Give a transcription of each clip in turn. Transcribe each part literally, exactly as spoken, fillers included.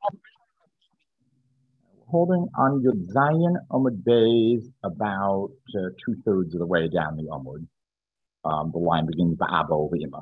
Holding on Yud Zayin Amud Beis about uh, two thirds of the way down the Amud. Um, the line begins Ba'abo V'ima.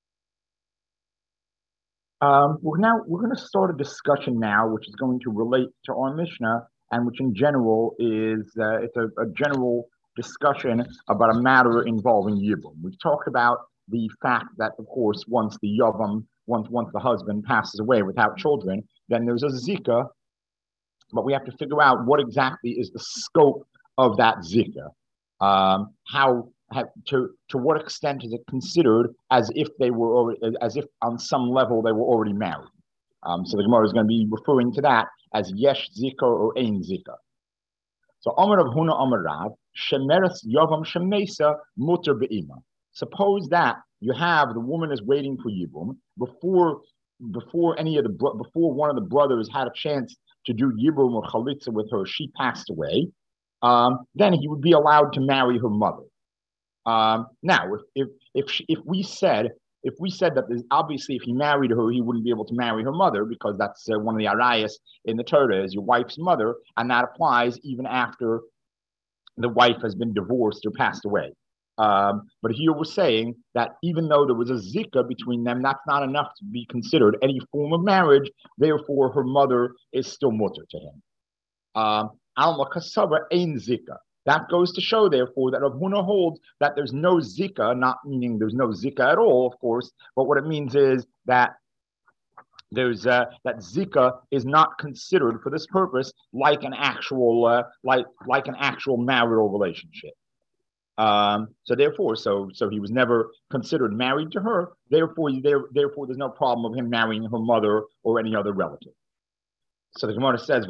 Um, we're now we're going to start a discussion now, which is going to relate to our Mishnah, and which in general is uh, it's a, a general discussion about a matter involving Yibum. We've talked about the fact that, of course, once the Yavam, once once the husband passes away without children, then there's a Zika, but we have to figure out what exactly is the scope of that Zika. Um, how have, to to what extent is it considered as if they were already, as if on some level they were already married? Um, so the Gemara is going to be referring to that as yesh zika or ein zika. So Amar of Huna Amar Rav shemeres yavam shemesa muter beima. Suppose that you have the woman is waiting for yibum before before any of the before one of the brothers had a chance to do yibum or chalitza with her, she passed away. Um, then he would be allowed to marry her mother. Um, now, if if if, she, if we said if we said that obviously if he married her, he wouldn't be able to marry her mother because that's uh, one of the arayas in the Torah is your wife's mother, and that applies even after the wife has been divorced or passed away. Um, but here we're saying that even though there was a zika between them, that's not enough to be considered any form of marriage. Therefore, her mother is still mutter to him. Um, Alma kasava ein zika. That goes to show, therefore, that Rav Huna holds that there's no zika, not meaning there's no zika at all, of course, but what it means is that there's uh, that zika is not considered for this purpose like an actual uh, like like an actual marital relationship. Um, so therefore, so so he was never considered married to her. Therefore, there, therefore, there's no problem of him marrying her mother or any other relative. So the Gemara says,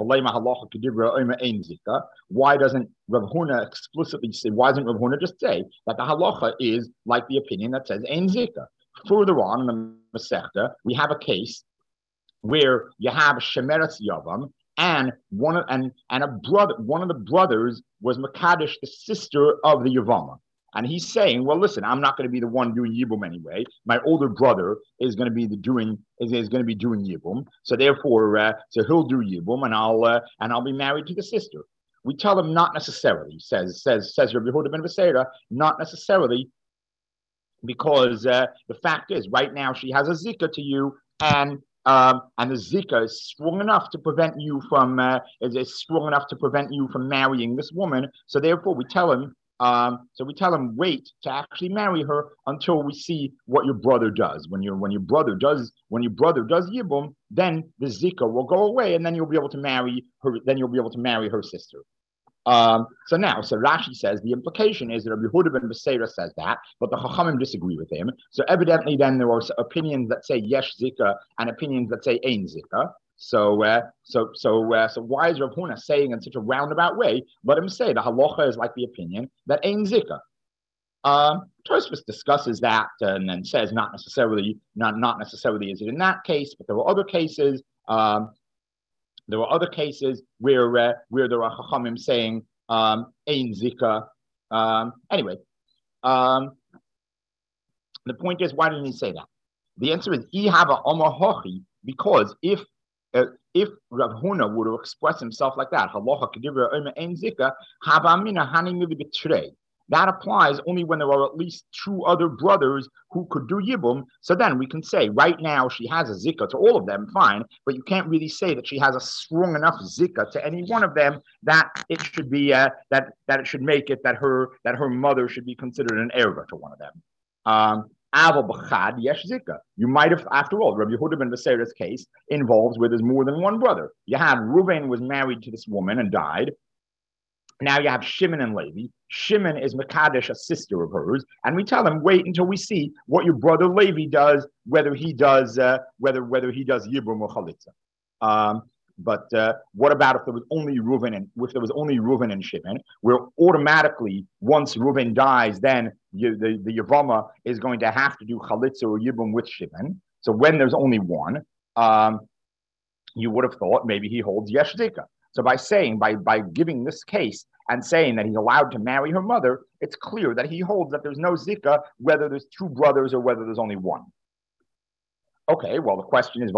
why doesn't Rav Huna explicitly say, why doesn't Rav Huna just say that the halacha is like the opinion that says ein zika? Further on in the Masechta, we have a case where you have Shemeres Yavam, and one of, and and a brother, one of the brothers was Makadesh, the sister of the Yavama. And he's saying, well, listen, I'm not going to be the one doing Yibum anyway. My older brother is going to be the doing is, is going to be doing Yibum. So therefore, uh, so he'll do Yibum, and I'll uh, and I'll be married to the sister. We tell him not necessarily. Says says says Rabbi Yehuda ben Beseira, not necessarily, because uh, the fact is, right now she has a zika to you, and um, and the zika is strong enough to prevent you from uh, is, is strong enough to prevent you from marrying this woman. So therefore, we tell him. Um, so we tell him wait to actually marry her until we see what your brother does. When your when your brother does when your brother does yibum, then the zika will go away, and then you'll be able to marry her. Then you'll be able to marry her sister. Um, so now, so Rashi says the implication is that Rabbi Yehuda ben Beseira says that, but the Chachamim disagree with him. So evidently, then there are opinions that say yesh zika and opinions that say ein zika. So, uh, so, so, uh, so, why is Rav Huna saying in such a roundabout way? Let him say the halacha is like the opinion that ein zika. Um, Tosfos discusses that and then says not necessarily, not not necessarily is it in that case, but there were other cases. Um, there were other cases where uh, where there are chachamim saying um, ein zika. Um, anyway, um, the point is, why didn't he say that? The answer is ihava omar hochi, because if Uh, if Rav Huna were to express himself like that, halacha kedivra omer ein zika, havamina hani mivi betrei. That applies only when there are at least two other brothers who could do yibum. So then we can say, right now she has a zika to all of them, fine, but you can't really say that she has a strong enough zika to any one of them that it should be uh, that that it should make it that her that her mother should be considered an erva to one of them. Um, You might have, after all, Rabbi Yehuda ben Beseira's case involves where there's more than one brother. You have Reuven was married to this woman and died. Now you have Shimon and Levi. Shimon is Makadesh, a sister of hers, and we tell him wait until we see what your brother Levi does, whether he does uh, whether whether he does Yibum or Chalitza. Um, But uh, what about if there was only Reuven and if there was only Reuven and Shimon, where automatically once Reuven dies, then you, the the Yavama is going to have to do Chalitza or Yibum with Shimon. So when there's only one, um, you would have thought maybe he holds Yesh Zika. So by saying by by giving this case and saying that he's allowed to marry her mother, it's clear that he holds that there's no Zika whether there's two brothers or whether there's only one. Okay, well, the question is,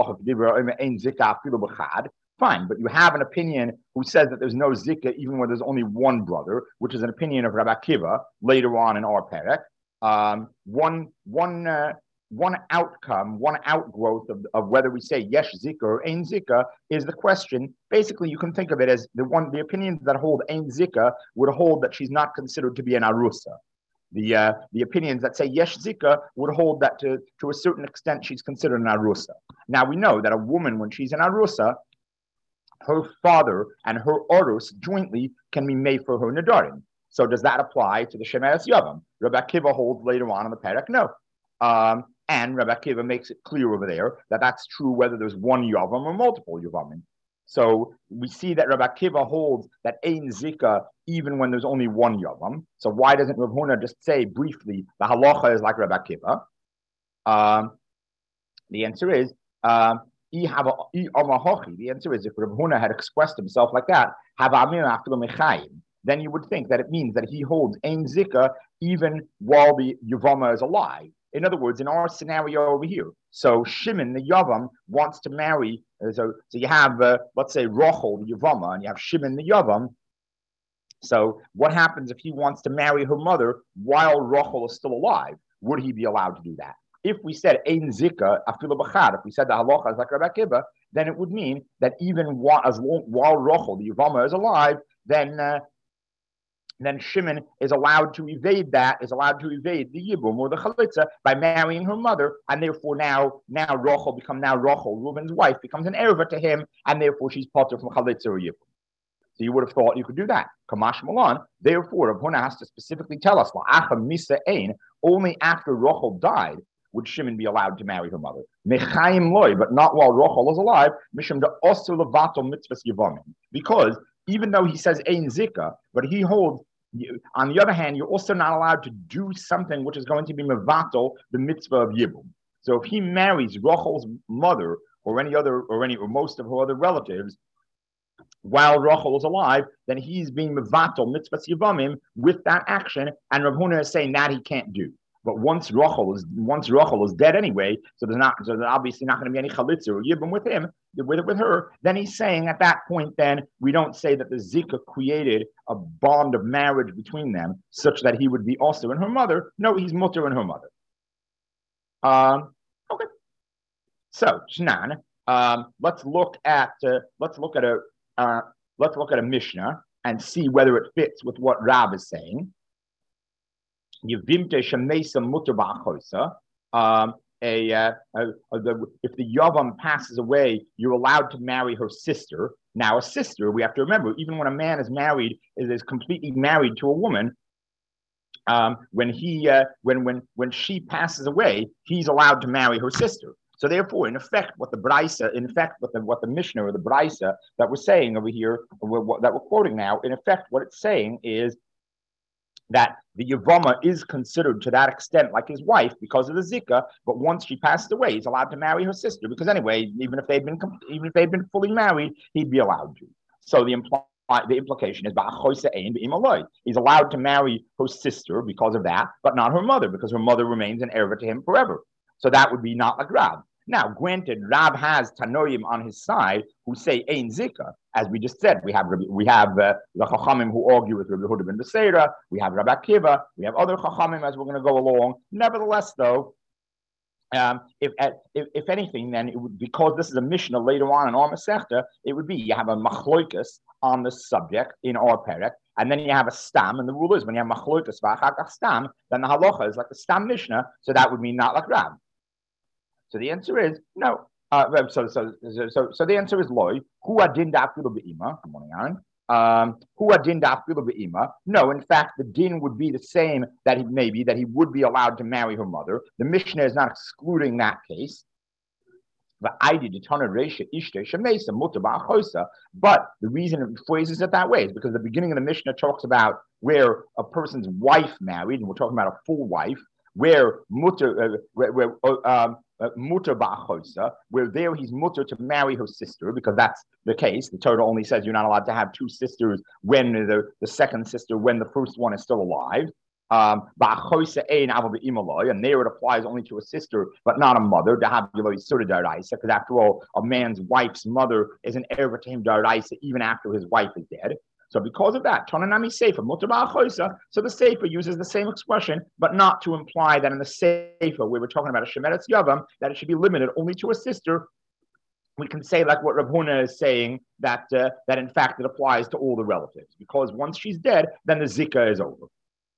fine, but you have an opinion who says that there's no zikah even when there's only one brother, which is an opinion of Rabbi Akiva later on in our perek. Um, one, one, uh, one outcome, one outgrowth of, of whether we say yesh zikah or ein zikah is the question. Basically, you can think of it as the one, the opinions that hold ein zikah would hold that she's not considered to be an arusa. The uh, the opinions that say yesh zika would hold that to, to a certain extent she's considered an arusa. Now we know that a woman, when she's an arusa, her father and her orus jointly can be made for her nadarim. So does that apply to the shemeres yavam? Rabbi Akiva holds later on in the perek no. Um, and Rabbi Akiva makes it clear over there that that's true whether there's one yavam or multiple yavamim. So we see that Rabbi Akiva holds that ein zika even when there's only one yavam. So why doesn't Rav Huna just say briefly the halacha is like Rabbi Akiva? Um, the answer is um, the answer is if Rav Huna had expressed himself like that, then you would think that it means that he holds ein zika even while the yavama is alive. In other words, in our scenario over here, so Shimon, the Yavam, wants to marry, so, so you have, uh, let's say, Rochel, the Yavama, and you have Shimon, the Yavam. So what happens if he wants to marry her mother while Rochel is still alive? Would he be allowed to do that? If we said ein zika afilu b'chad, if we said the halacha is like Rabbi Akiva, then it would mean that even while, as long, while Rochel, the Yavama, is alive, then uh, then Shimon is allowed to evade that, is allowed to evade the Yibum or the Chalitza by marrying her mother, and therefore now, now Rochel become now Rochel, Reuben's wife, becomes an erva to him, and therefore she's potter from Chalitza or Yibum. So you would have thought you could do that. Kamash Malan, therefore, Rav Huna has to specifically tell us, only after Rochel died would Shimon be allowed to marry her mother. Mechaim loy, but not while Rochel is alive, mishum de osur levato mitzvahs yivamim. Because even though he says ein zika, but he holds, on the other hand, you're also not allowed to do something which is going to be mevato, the mitzvah of yibum. So if he marries Rochel's mother or any other, or any, or most of her other relatives, while Rochel is alive, then he's being mevato mitzvahs yivamim with that action, and Rav Huna is saying that he can't do. But once Rochel is once Rochel is dead anyway, so there's not so there's obviously not going to be any chalitza or yibum with him, with with her. Then he's saying at that point, then we don't say that the zika created a bond of marriage between them, such that he would be also in her mother. No, he's mutter in her mother. Um, okay. So Shnan, um, let's look at uh, let's look at a uh, let's look at a Mishnah and see whether it fits with what Rab is saying. Yevimte shemesa mutter ba'achosa. Um, a, uh, a, a the, if the yavam passes away, you're allowed to marry her sister. Now, a sister, we have to remember, even when a man is married, is, is completely married to a woman. Um, when he, uh, when when when she passes away, he's allowed to marry her sister. So therefore, in effect, what the Braisa, in effect, what the what the Mishnah or the Braisa that we're saying over here, what, that we're quoting now, in effect, what it's saying is that the Yavama is considered to that extent like his wife because of the Zika, but once she passed away, he's allowed to marry her sister because anyway, even if they've been even if they've been fully married, he'd be allowed to. So the imply, the implication is he's allowed to marry her sister because of that, but not her mother because her mother remains an erva to him forever. So that would be not like Rab. Now, granted, Rab has Tanoim on his side who say ein zika. As we just said, we have we have uh, the Chachamim who argue with Rabbi Yehuda ben Beseira. We have Rabbi Akiva. We have other Chachamim as we're going to go along. Nevertheless, though, um, if, if if anything, then it would, because this is a Mishnah later on in our Masechta, it would be you have a machloikas on the subject in our perek, and then you have a stam. And the rule is when you have machloikas v'achakach stam, then the halacha is like the stam Mishnah. So that would mean not like Rab. So the answer is no. Uh, so, so, so, so the answer is loy. Hu adin da'afilu be'ima. Good morning, Aaron. Um, Hu adin da'afilu be'ima. No, in fact, the din would be the same that he maybe that he would be allowed to marry her mother. The Mishnah is not excluding that case. But the reason it phrases it that way is because the beginning of the Mishnah talks about where a person's wife married, and we're talking about a full wife, where mutter, uh, where, where um, uh, mutter ba'achosa, where there he's mutter to marry her sister, because that's the case. The Torah only says you're not allowed to have two sisters when the, the second sister, when the first one is still alive. Um, and there it applies only to a sister, but not a mother. Because after all, a man's wife's mother is an heir to him daraisa even after his wife is dead. So because of that, Tonanami Sefer, so the Sefer uses the same expression, but not to imply that in the Sefer, where we're talking about a Shemeretz Yavam, that it should be limited only to a sister. We can say, like what Rav Huna is saying, that uh, that in fact it applies to all the relatives, because once she's dead, then the Zika is over.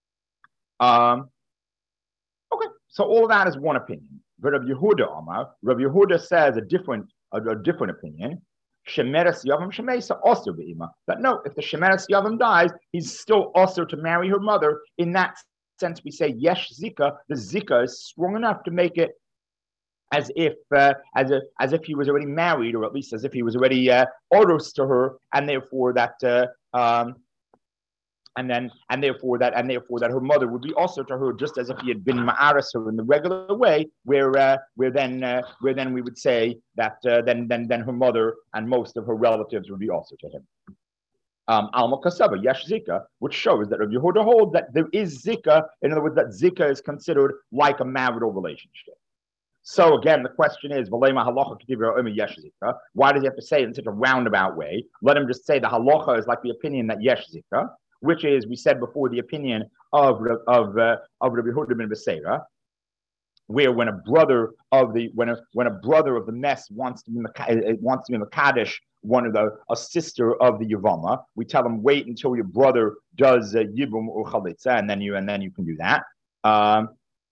Um, okay, so all of that is one opinion. But Rav Yehuda Amar, Rav Yehuda says a different a, a different opinion. Shemeres Yavam Shemesa also be'ima. That no, if the Shemeres Yavam dies, he's still also to marry her mother. In that sense, we say Yesh Zika. The Zika is strong enough to make it as if uh, as if as if he was already married, or at least as if he was already uh, oros to her, and therefore that. Uh, um, And then, and therefore that, and therefore that her mother would be also to her, just as if he had been ma'aras her in the regular way, where, uh, where then, uh, where then we would say that, uh, then, then, then her mother and most of her relatives would be also to him. Um, Alma Kasaba, Yesh Zika, which shows that Rav Yehuda holds that there is Zika. In other words, that Zika is considered like a marital relationship. So again, the question is, why does he have to say it in such a roundabout way? Let him just say the halacha is like the opinion that Yesh Zika, which is, we said before, the opinion of of uh, of Rabbi Yehuda ben Beseira, where when a brother of the when a when a brother of the mess wants to be wants to be Makadesh, one of the a sister of the Yavama, we tell him wait until your brother does uh, Yibum or Chalitza, and then you and then you can do that. Um,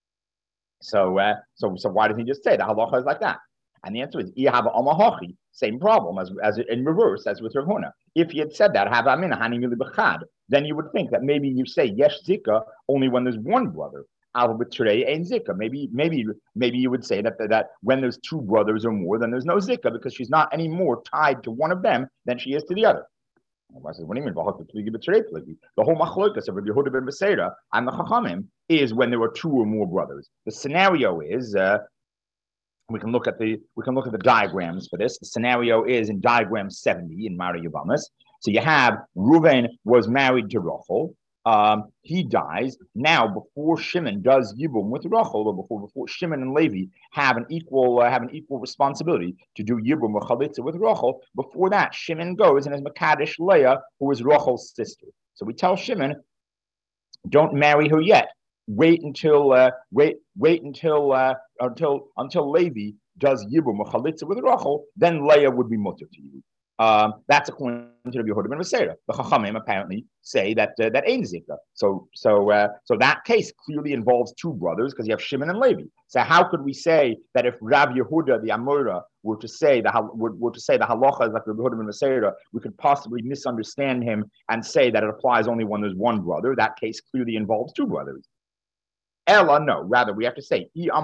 so uh, so so why doesn't he just say the halacha is like that? And the answer is Ihava Amahachi, same problem as as in reverse as with Rav Huna. If he had said that, have Amin Hani Mili Bechad, then you would think that maybe you say Yesh Zika only when there's one brother. Al B'Trei Ein Zika. Maybe maybe maybe you would say that that when there's two brothers or more, then there's no Zika because she's not any more tied to one of them than she is to the other. I said, what do you mean? The whole machlokas of Rabbi Yehuda ben Beseira and the Chachamim is when there are two or more brothers. The scenario is. Uh, We can look at the we can look at the diagrams for this. The scenario is in diagram seventy in Mari Yavamas. So you have Reuven was married to Rachel. Um, he dies. Now, before Shimon does Yibum with Rachel, or before before Shimon and Levi have an equal uh, have an equal responsibility to do Yibum or Chalitza with Rachel. Before that, Shimon goes and is Makadesh Leah, who is Rachel's sister. So we tell Shimon, don't marry her yet. Wait until uh, wait wait until uh, until until Levi does Yibum or Chalitza with Rachel, then Leah would be mutter to you. Um, that's according to Rabbi Yehuda ben Beseira. The Chachamim apparently say that uh, that ain't Zika. So so uh, so that case clearly involves two brothers because you have Shimon and Levi. So how could we say that if Rabbi Yehuda the Amora were to say the were, were to say the halacha is like Rabbi Yehuda ben Beseira, we could possibly misunderstand him and say that it applies only when there's one brother? That case clearly involves two brothers. Ella, no, rather we have to say,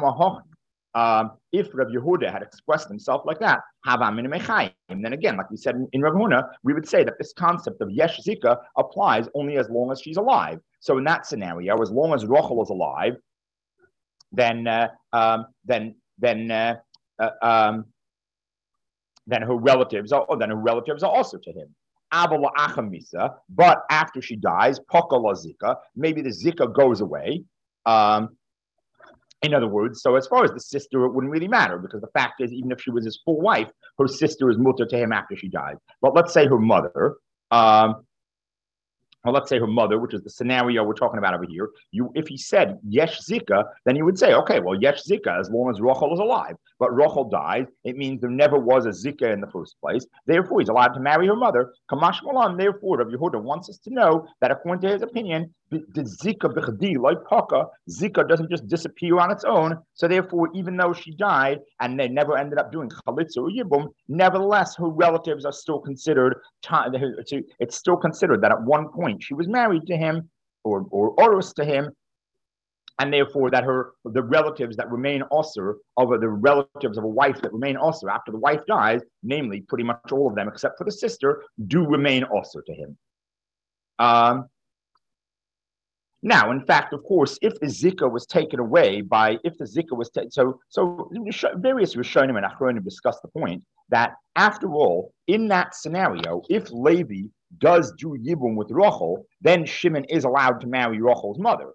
um, if Rav Yehuda had expressed himself like that, then again, like we said in, in Rav Huna, we would say that this concept of Yesh Zika applies only as long as she's alive. So in that scenario, as long as Rachel is alive, then uh, um, then then uh, uh, um, then her relatives are oh, then her relatives are also to him. But after she dies, Zika, maybe the Zika goes away. Um, in other words, so as far as the sister, it wouldn't really matter because the fact is, even if she was his full wife, her sister is mutter to him after she died. But let's say her mother, um, well, let's say her mother, which is the scenario we're talking about over here. You, if he said Yesh Zika, then you would say, okay, well, Yesh Zika, as long as Rachel is alive. But Rachel dies, it means there never was a Zika in the first place. Therefore, he's allowed to marry her mother. Kamash Malan, therefore, Rabbi Yehuda wants us to know that according to his opinion, the, the Zika b'chadi, like Paka, Zika doesn't just disappear on its own. So therefore, even though she died and they never ended up doing Chalitza or Yibum, nevertheless, her relatives are still considered, it's still considered that at one point she was married to him or, or Oros to him, and therefore that her the relatives that remain Osir, of the relatives of a wife that remain Osir after the wife dies, namely pretty much all of them except for the sister, do remain Osir to him. Um, Now, in fact, of course, if the Zika was taken away by, if the Zika was taken, so so various Rishonim and Achronim discuss the point that, after all, in that scenario, if Levi does do Yibum with Rachel, then Shimon is allowed to marry Rachel's mother.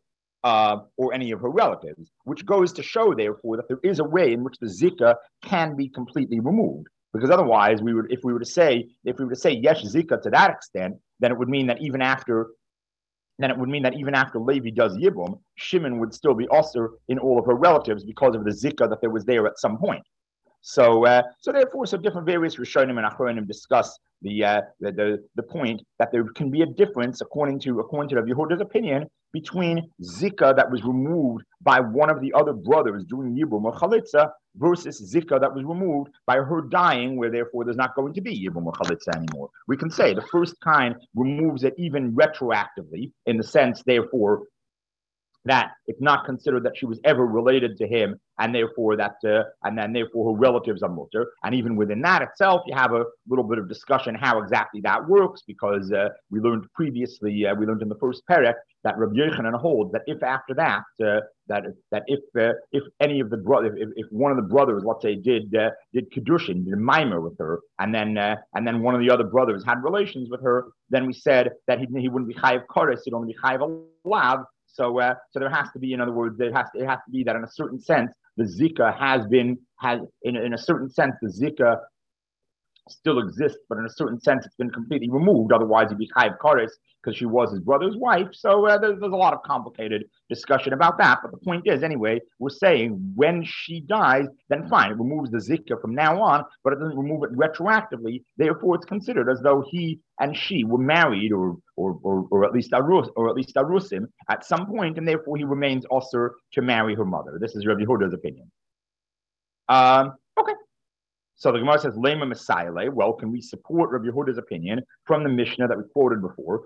uh, or any of her relatives, which goes to show, therefore, that there is a way in which the zika can be completely removed. Because otherwise, we would, if we were to say, if we were to say yes zika to that extent, then it would mean that even after, then it would mean that even after Levi does yibum, Shimon would still be usher in all of her relatives because of the zika that there was there at some point. So, uh, so therefore, so different various Rishonim and Achronim discuss the, uh, the the the point that there can be a difference, according to according to Rav Yehuda's opinion, between zika that was removed by one of the other brothers doing yibum or chalitza versus zika that was removed by her dying, where therefore there's not going to be yibum or chalitza anymore. We can say the first kind removes it even retroactively, in the sense, therefore, that it's not considered that she was ever related to him, and therefore that, uh, and then therefore her relatives are mutter. And even within that itself, you have a little bit of discussion how exactly that works, because uh, we learned previously, uh, we learned in the first perek that Rabbi Yochanan holds that if after that, uh, that that if uh, if any of the brothers, if, if one of the brothers, let's say, did uh, did kedushin, did mimer with her, and then uh, and then one of the other brothers had relations with her, then we said that he he wouldn't be chayiv koris, he'd only be chayiv alav. So, uh, so there has to be, in other words, there has to, it has to be that in a certain sense, the zika has been, has in, in a certain sense, the zika still exists, but in a certain sense, it's been completely removed. Otherwise, he'd be chayiv koris because she was his brother's wife. So uh, there's, there's a lot of complicated discussion about that. But the point is, anyway, we're saying when she dies, then fine, it removes the zika from now on, but it doesn't remove it retroactively. Therefore, it's considered as though he and she were married, or or or, or at least arus, or at least arusim at some point, and therefore he remains usher to marry her mother. This is Rabbi Yehuda's opinion. Um, okay. So the Gemara says, Lema Messiah. Well, can we support Rabbi Yehuda's opinion from the Mishnah that we quoted before,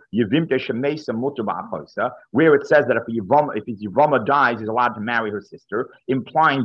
where it says that if Yivama, if his Yivama dies, he's allowed to marry her sister, implying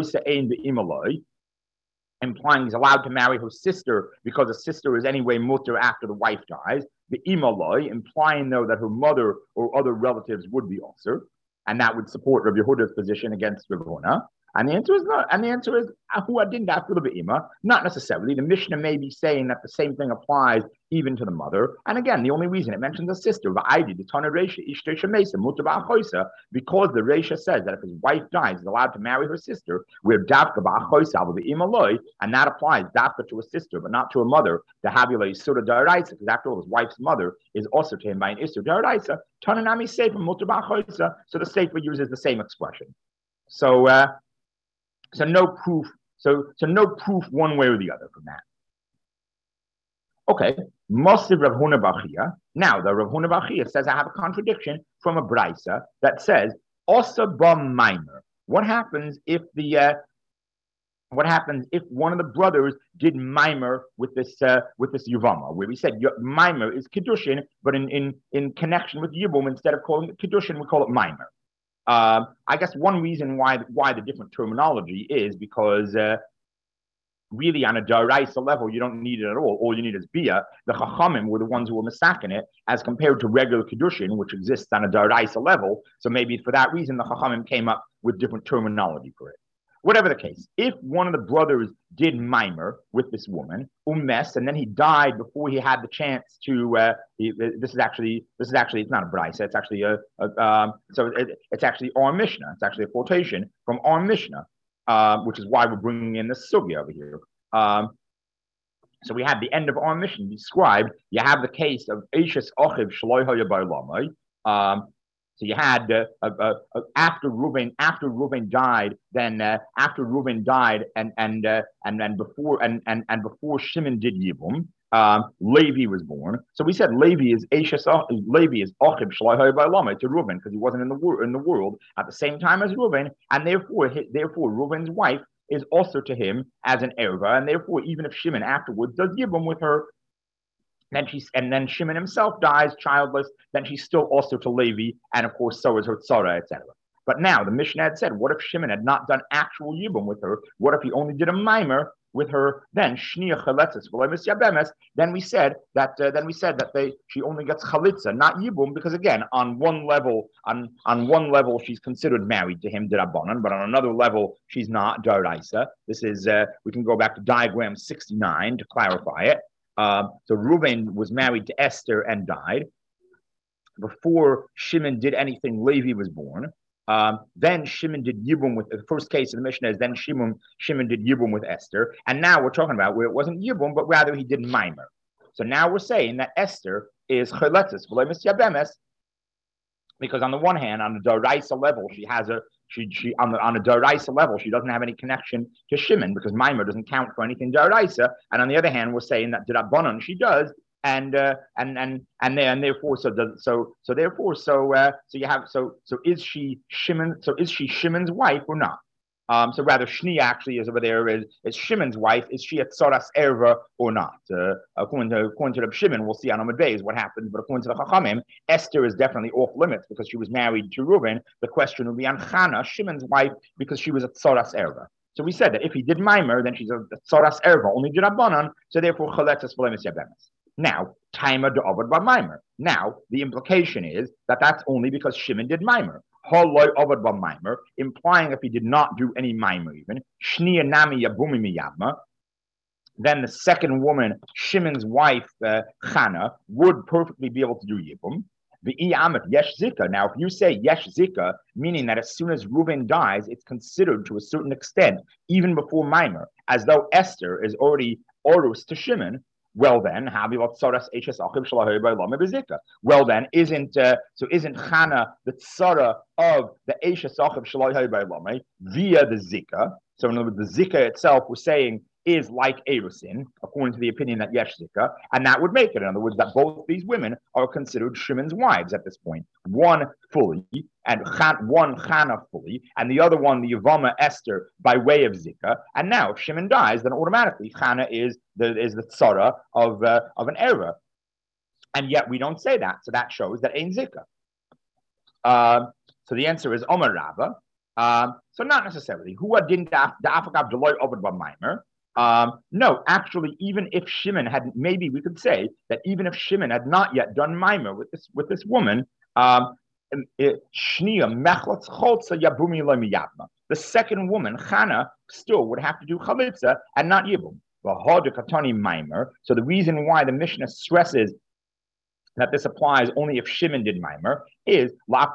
implying he's allowed to marry her sister because a sister is anyway mutter after the wife dies. The imaloi, implying though that her mother or other relatives would be also, and that would support Rabbi Yehuda's position against Rabbi Huna. And the answer is not. And the answer is who didn't after the be'ima. Not necessarily. The Mishnah may be saying that the same thing applies even to the mother. And again, the only reason it mentions a sister, the Ivy, the Tana Reisha, Ishtesha Mesa, Mutabah Choisa, because the Reisha says that if his wife dies, he's allowed to marry her sister, where Davka Ba'choisa will be imaloi, and that applies Davka to a sister, but not to a mother. The Havila is Surah Daraisa, because after all, his wife's mother is also to him by an Isur Daraisa. Tananami Sefer Mutabah Choisa, so the Sefer uses the same expression. So, uh, So no proof, so so no proof one way or the other from that. Okay, Mosiv Rav Huna bar Chia. Now the Rav Huna bar Chia says I have a contradiction from a brisa that says Osa ba mimer. What happens if the uh, what happens if one of the brothers did mimer with this uh, with this yuvama, where we said mimer is kedushin, but in in in connection with yibum, instead of calling it kedushin, we call it mimer. Uh, I guess one reason why why the different terminology is because uh, really on a daraisa level you don't need it at all. All you need is bia. The chachamim were the ones who were masakin it, as compared to regular kedushin, which exists on a daraisa level. So maybe for that reason the chachamim came up with different terminology for it. Whatever the case, if one of the brothers did mimer with this woman, umes, and then he died before he had the chance to, uh, he, this is actually, this is actually, it's not a brisa, it's actually a, a um, so it, it's actually our Mishnah, it's actually a quotation from our Mishnah, uh, which is why we're bringing in this sugya over here. Um, so we have the end of our Mishnah described. You have the case of Eishes Ochiv Shloi Haya Bar Lamai. Um, So you had uh, uh, uh, after Reuben after Reuben died, then uh, after Reuben died, and and uh, and then before and and and before Shimon did Yibum, um, Levi was born. So we said Levi is Eishes, Levi is Ochib Shloi by Lama to Reuben because he wasn't in the wor- in the world at the same time as Reuben, and therefore therefore Reuben's wife is also to him as an erva, and therefore even if Shimon afterwards does Yibum with her, then she's, and then Shimon himself dies childless, then she's still also to Levi, and of course so is her tzara, et cetera. But now the Mishnah had said, what if Shimon had not done actual yibum with her? What if he only did a mimer with her? Then shnia chaletzes v'lemis yabemes. Then we said that uh, then we said that they she only gets chalitza, not yibum, because again, on one level, on on one level she's considered married to him d'Rabbanan, but on another level she's not d'Oraisa. This is uh, we can go back to diagram sixty-nine to clarify it. Uh, so Reuben was married to Esther and died. Before Shimon did anything, Levi was born. Um, then Shimon did Yibum with the first case of the Mishnah is then Shimon Shimon did Yibum with Esther, and now we're talking about where it wasn't Yibum, but rather he did Maimer. So now we're saying that Esther is Chayletzes v'lo Yabemes, because on the one hand, on the Doraisa level, she has a she she on the on a Doraisa level, she doesn't have any connection to Shimon because Maimer doesn't count for anything Doraisa, and on the other hand, we're saying that D'Rabbanan she does. And uh, and and and and therefore, so does, so so therefore, so uh, so you have so so is she Shimon? So is she Shimon's wife or not? Um, so rather, Shni actually is over there is is Shimon's wife. Is she a Tzoras Erva or not? Uh, according to according to the Shimon, we'll see on Amud Beis what happens. But according to the Chachamim, Esther is definitely off limits because she was married to Reuben. The question would be on Chana, Shimon's wife, because she was a Tzoras Erva. So we said that if he did Maimer, then she's a, a Tzoras Erva, only D'Rabbanan. So therefore, Chaletzes v'lo Yabemes. Now, Taima de'avad bar Maimer. Now, the implication is that that's only because Shimon did Maimer. Holoi avad bar Maimer, implying if he did not do any Maimer even, Shniya nami yabumi miyabma, then the second woman, Shimon's wife, uh, Chana, would perfectly be able to do Yibum. The Iyamet Yesh Zika. Now, if you say Yesh Zika, meaning that as soon as Reuven dies, it's considered to a certain extent, even before Maimer, as though Esther is already Orus to Shimon. Well then, well then, isn't uh, so isn't Chana the tzara of the Eshes Achiv Shalai Lame via the Zika? So in other words, the Zika itself, we're saying, is like Erusin, according to the opinion that Yesh Zika, and that would make it, in other words, that both these women are considered Shimon's wives at this point. One fully, and Chan, one Chana fully, and the other one, the Yavama Esther, by way of Zika. And now, if Shimon dies, then automatically Chana is the is the tzara of uh, of an era, and yet we don't say that. So that shows that ain't Zika. Uh, so the answer is Omer Rava. Um, so not necessarily. Who didn't the Afakav Deloy Obed Maimer? Um, no, actually, even if Shimon had, maybe we could say that even if Shimon had not yet done Maimer with this with this woman, um, Shnia Mechlotz Cholza Yabumi Lemiyabma. The second woman, Chana, still would have to do Chalitza and not Yibum. Maimer. So the reason why the Mishnah stresses that this applies only if Shimon did Maimer is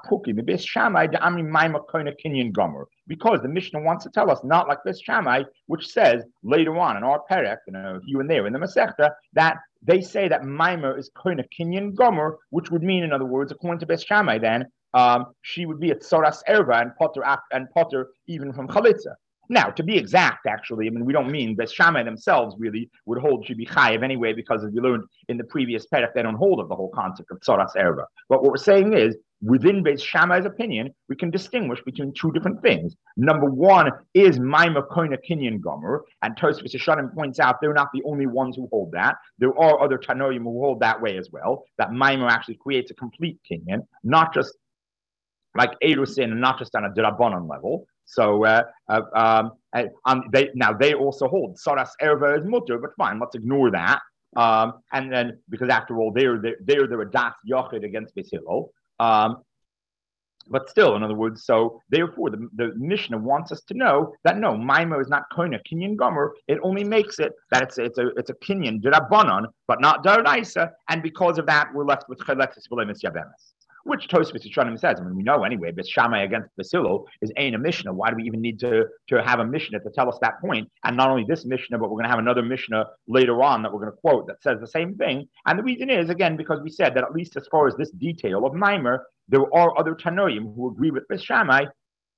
because the Mishnah wants to tell us, not like this Shammai, which says later on in our Perek, you know, here and there in the Masechta, that they say that Maimer is Koina Kinyan Gomer, which would mean, in other words, according to Bes Shammai, then um, she would be a Tzoras Erva and Potter and Potter even from Chalitza. Now, to be exact, actually, I mean, we don't mean Bes Shammai themselves really would hold should be chayiv anyway, because as we learned in the previous perek, they don't hold of the whole concept of tzoras erva. But what we're saying is, within Bes Shammai's opinion, we can distinguish between two different things. Number one is Maimah Koina Kinyan Gomer, and Tosfos Yeshanim points out they're not the only ones who hold that. There are other Tanoim who hold that way as well, that Maimah actually creates a complete Kinyan, not just like Erusin, and not just on a D'Rabbanan level. So uh, uh, um, um, they now they also hold Tzoras Erva is mutter, but fine, let's ignore that. Um, and then because after all, they're they're they're, they're a das yochid against Beis Hillel. Um, but still, in other words, so therefore the, the Mishnah wants us to know that no, Maimo is not Koina Kinyan Gomer. It only makes it that it's it's a it's a Kinyan D'Rabbanan, but not D'Oraisa, and because of that, we're left with Chaletzes v'lo Yabemes. Which Tosfos Yeshanim says. I mean, we know anyway, Bes Shammai against Beis Hillel is ain't a Mishnah. Why do we even need to, to have a Mishnah to tell us that point? And not only this Mishnah, but we're going to have another Mishnah later on that we're going to quote that says the same thing. And the reason is, again, because we said that at least as far as this detail of Maimer, there are other Tanoim who agree with Bes Shammai.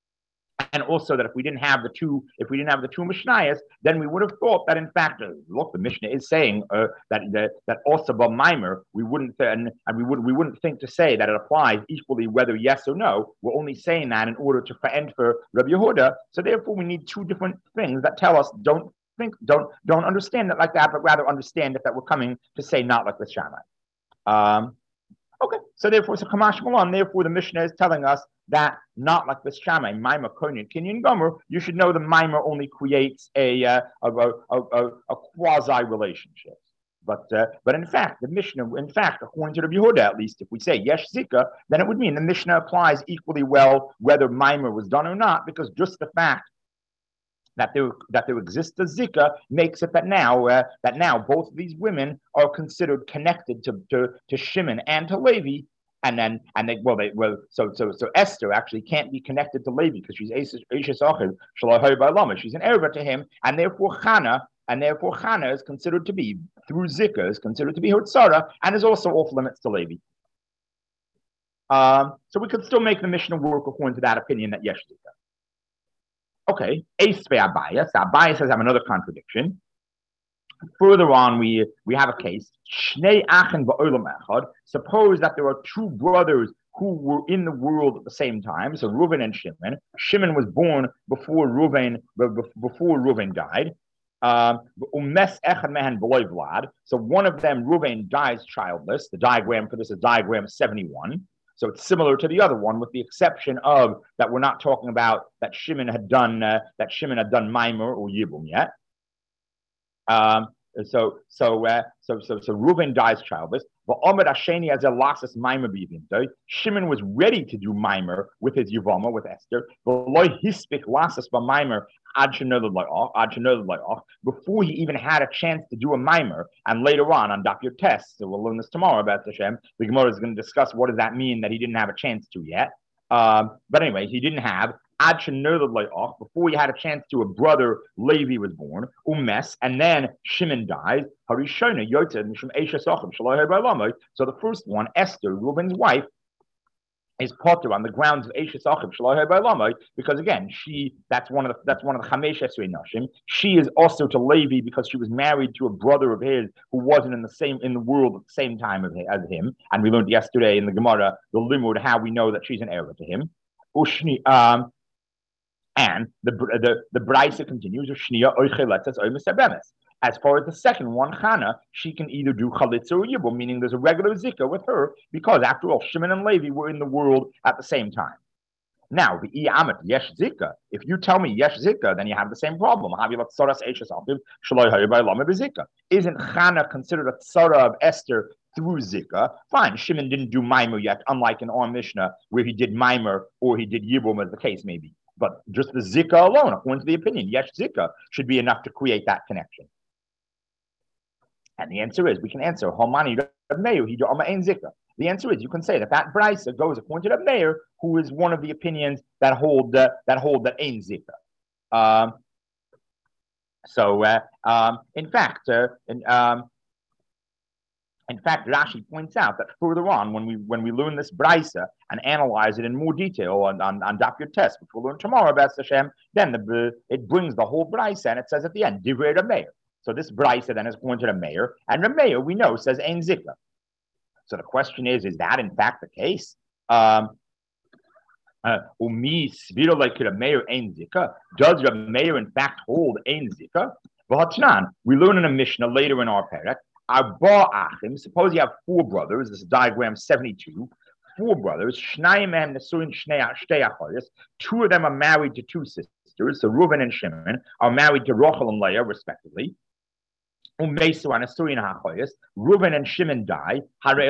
And also that if we didn't have the two, if we didn't have the two Mishnayos, then we would have thought that in fact, uh, look, the Mishnah is saying uh, that that that also by Maimer, we wouldn't th- and, and we would we wouldn't think to say that it applies equally whether yes or no. We're only saying that in order to end for Rabbi Yehuda. So therefore, we need two different things that tell us don't think don't don't understand it like that, but rather understand it that we're coming to say not like the Shammai. Um, Okay, so therefore, so Kamash Malan, therefore the Mishnah is telling us that not like the Shammai, Maimah Koinyan Kinyan Gomer, you should know the Maimah only creates a uh, a, a, a, a quasi relationship. But uh, but in fact, the Mishnah, in fact, according to the Yehuda, at least, if we say Yesh Zika, then it would mean the Mishnah applies equally well whether Maimah was done or not, because just the fact that there that there exists a zika makes it that now uh, that now both of these women are considered connected to, to, to Shimon and to Levi, And then, and they, well, they, well, so, so, so Esther actually can't be connected to Levi because she's Eishes Achiv Shalohay Ba'alama. She's an Erva to him, and therefore Chana, and therefore Chana is considered to be through Zikah is considered to be her tzara, and is also off limits to Levi. Um, so we could still make the Mishnah work according to that opinion that Yesh Zikah. Okay, Eis Abayas. Abayas says I have another contradiction. Further on, we we have a case. Shnei achen ba'olam echad. Suppose that there are two brothers who were in the world at the same time. So Reuven and Shimon. Shimon was born before Reuven before Reuven died. Um, so one of them, Reuven, dies childless. The diagram for this is diagram seventy-one. So it's similar to the other one, with the exception of that we're not talking about that Shimon had done uh, that Shimon had done Maimer or Yibum yet. Um, so so uh, so so so Reuven dies childless. Shimon was ready to do Maimer with his Yivama, with Esther. Before he even had a chance to do a Maimer, and later on on Daf Yud Tes, so we'll learn this tomorrow about Hashem. The Gemara is going to discuss what does that mean that he didn't have a chance to yet. Um, but anyway, he didn't have. Before he had a chance to, a brother Levi was born, Umes, and then Shimon dies. So the first one, Esther, Reuben's wife, is potter on the grounds of Eishes Achim Shalohay Ba'alamai, because again, she that's one of the that's one of the Chamesh Esrei Nashim. She is also to Levi because she was married to a brother of his who wasn't in the same in the world at the same time of, as him. And we learned yesterday in the Gemara the Limud how we know that she's an heir to him. Ushni um. And the the the Braisa continues. As far as the second one, Chana, she can either do Chalitza or Yibum, meaning there's a regular Zikah with her, because after all, Shimon and Levi were in the world at the same time. Now, the Iamet Yesh Zikah, if you tell me Yesh Zikah, then you have the same problem. Isn't Chana considered a tzara of Esther through Zikah? Fine, Shimon didn't do Maimer yet, unlike in our Mishnah, where he did Maimer or he did Yibum, as the case may be. But just the Zikah alone, according to the opinion, Yesh Zikah should be enough to create that connection. And the answer is, we can answer, Homani Meir, he Ein Zikah. The answer is, you can say that that Braisa goes according to the Meir, who is one of the opinions that hold uh, that hold that Ein Zikah. Um, so, uh, um, in fact, uh, in, um, In fact, Rashi points out that further on, when we when we learn this Braisa and analyze it in more detail on, on, on Daf Yud Tes, which we'll learn tomorrow about Hashem, then the, it brings the whole Braisa, and it says at the end, Divrei Rameir. So this Braisa then is going to the Meir, and Rameir, we know, says Ein Zikah. So the question is, is that in fact the case? Um, Umi Sviro like Rameir Ein Zikah? Does Rameir in fact hold Ein Zikah? We learn in a Mishnah later in our parak, Arba Achim, suppose you have four brothers, this is diagram seventy-two, four brothers, two of them are married to two sisters, so Reuben and Shimon are married to Rochel and Leah, respectively. Reuben and Shimon die,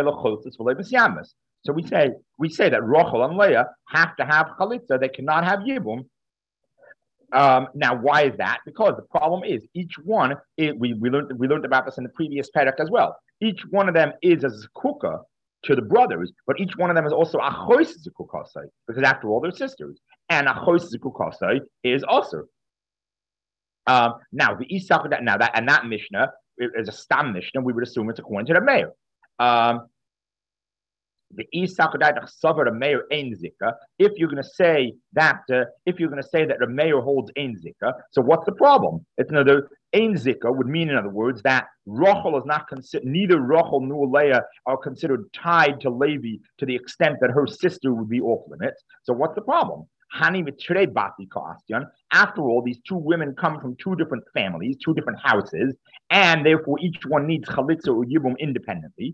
so we say we say that Rochel and Leah have to have chalitza, they cannot have yibum. Um, now, why is that? Because the problem is each one, it, we, we, learned, we learned about this in the previous parak as well. Each one of them is a zakukah to the brothers, but each one of them is also a chois zakukasai, because after all, they're sisters. And a chois zakukasai is also. Um, now, the Isach, now that, and that Mishnah is a Stam Mishnah, we would assume it's according to the Meir. Um, The Meir Ein Zikah. If you're going to say that, uh, if you're going to say that the Meir holds Ein Zikah, so what's the problem? It's another Ein Zikah would mean, in other words, that Rochel is not considered. Neither Rochel nor Leah are considered tied to Levi to the extent that her sister would be off limits. So what's the problem? After all, these two women come from two different families, two different houses, and therefore each one needs chalitza or yibum independently.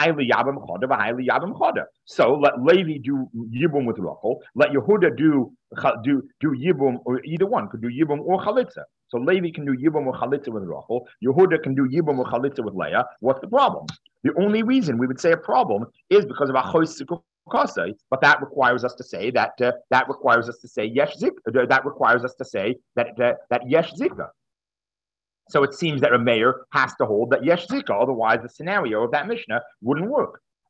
So let Levi do yibum with Rachel. Let Yehuda do do do yibum, or either one could do yibum or chalitza. So Levi can do yibum or chalitza with Rachel. Yehuda can do yibum or chalitza with Leah. What's the problem? The only reason we would say a problem is because of achos sikukasei, but that requires us to say that uh, that requires us to say yesh zik. Uh, that requires us to say that uh, that yesh zikah. So it seems that a mayor has to hold that yesh zikah, otherwise the scenario of that Mishnah wouldn't work.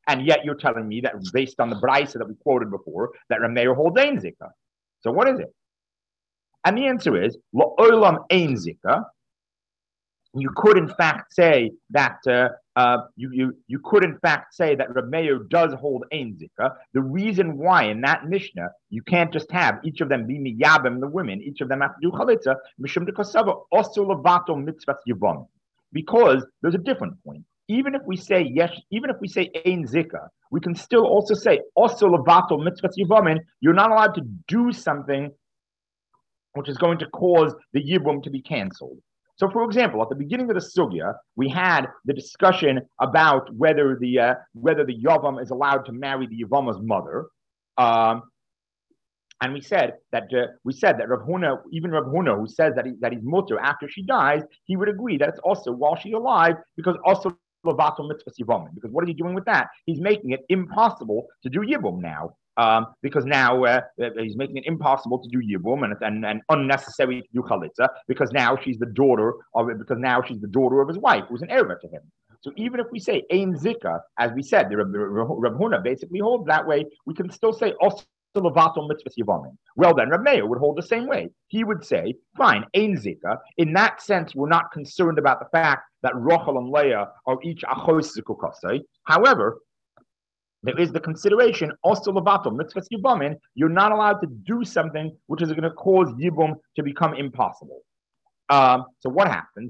And yet you're telling me that based on the brisa that we quoted before, that Reb Meir holds ein zika. So what is it? And the answer is la'olam ein zika. You could in fact say that uh, uh, you, you you could in fact say that Reb Meir does hold ein zika. The reason why in that Mishnah you can't just have each of them be miyabim, the women, each of them have to do chalitza mishum dekasava also levato mitzvah yivam, because there's a different point. Even if we say yes, even if we say ein zika, we can still also say also levato mitzvah yivam. You're not allowed to do something which is going to cause the yibum to be canceled. So, for example, at the beginning of the sugya, we had the discussion about whether the uh, whether the yavam is allowed to marry the yavama's mother, um, and we said that uh, we said that Rav Huna, even Rav Huna, who says that he, that he's mutter after she dies, he would agree that it's also while she's alive, because also levato mitzvah yibum. Because what is he doing with that? He's making it impossible to do yibum now. Um, because now uh, he's making it impossible to do yibum and, and, and unnecessary to do chalitza, because now she's the daughter of because now she's the daughter of his wife, who's an erva to him. So even if we say ein zika, as we said, the Rav Huna basically holds that way, we can still say also levato mitzvah yivamin. Well then, Reb Meir would hold the same way. He would say, fine, ein zika. In that sense, we're not concerned about the fact that Rachel and Leah are each achos zikukasei. However, there is the consideration also levato mitzvah yivamin. You're not allowed to do something which is going to cause yibum to become impossible. Um, so what happens?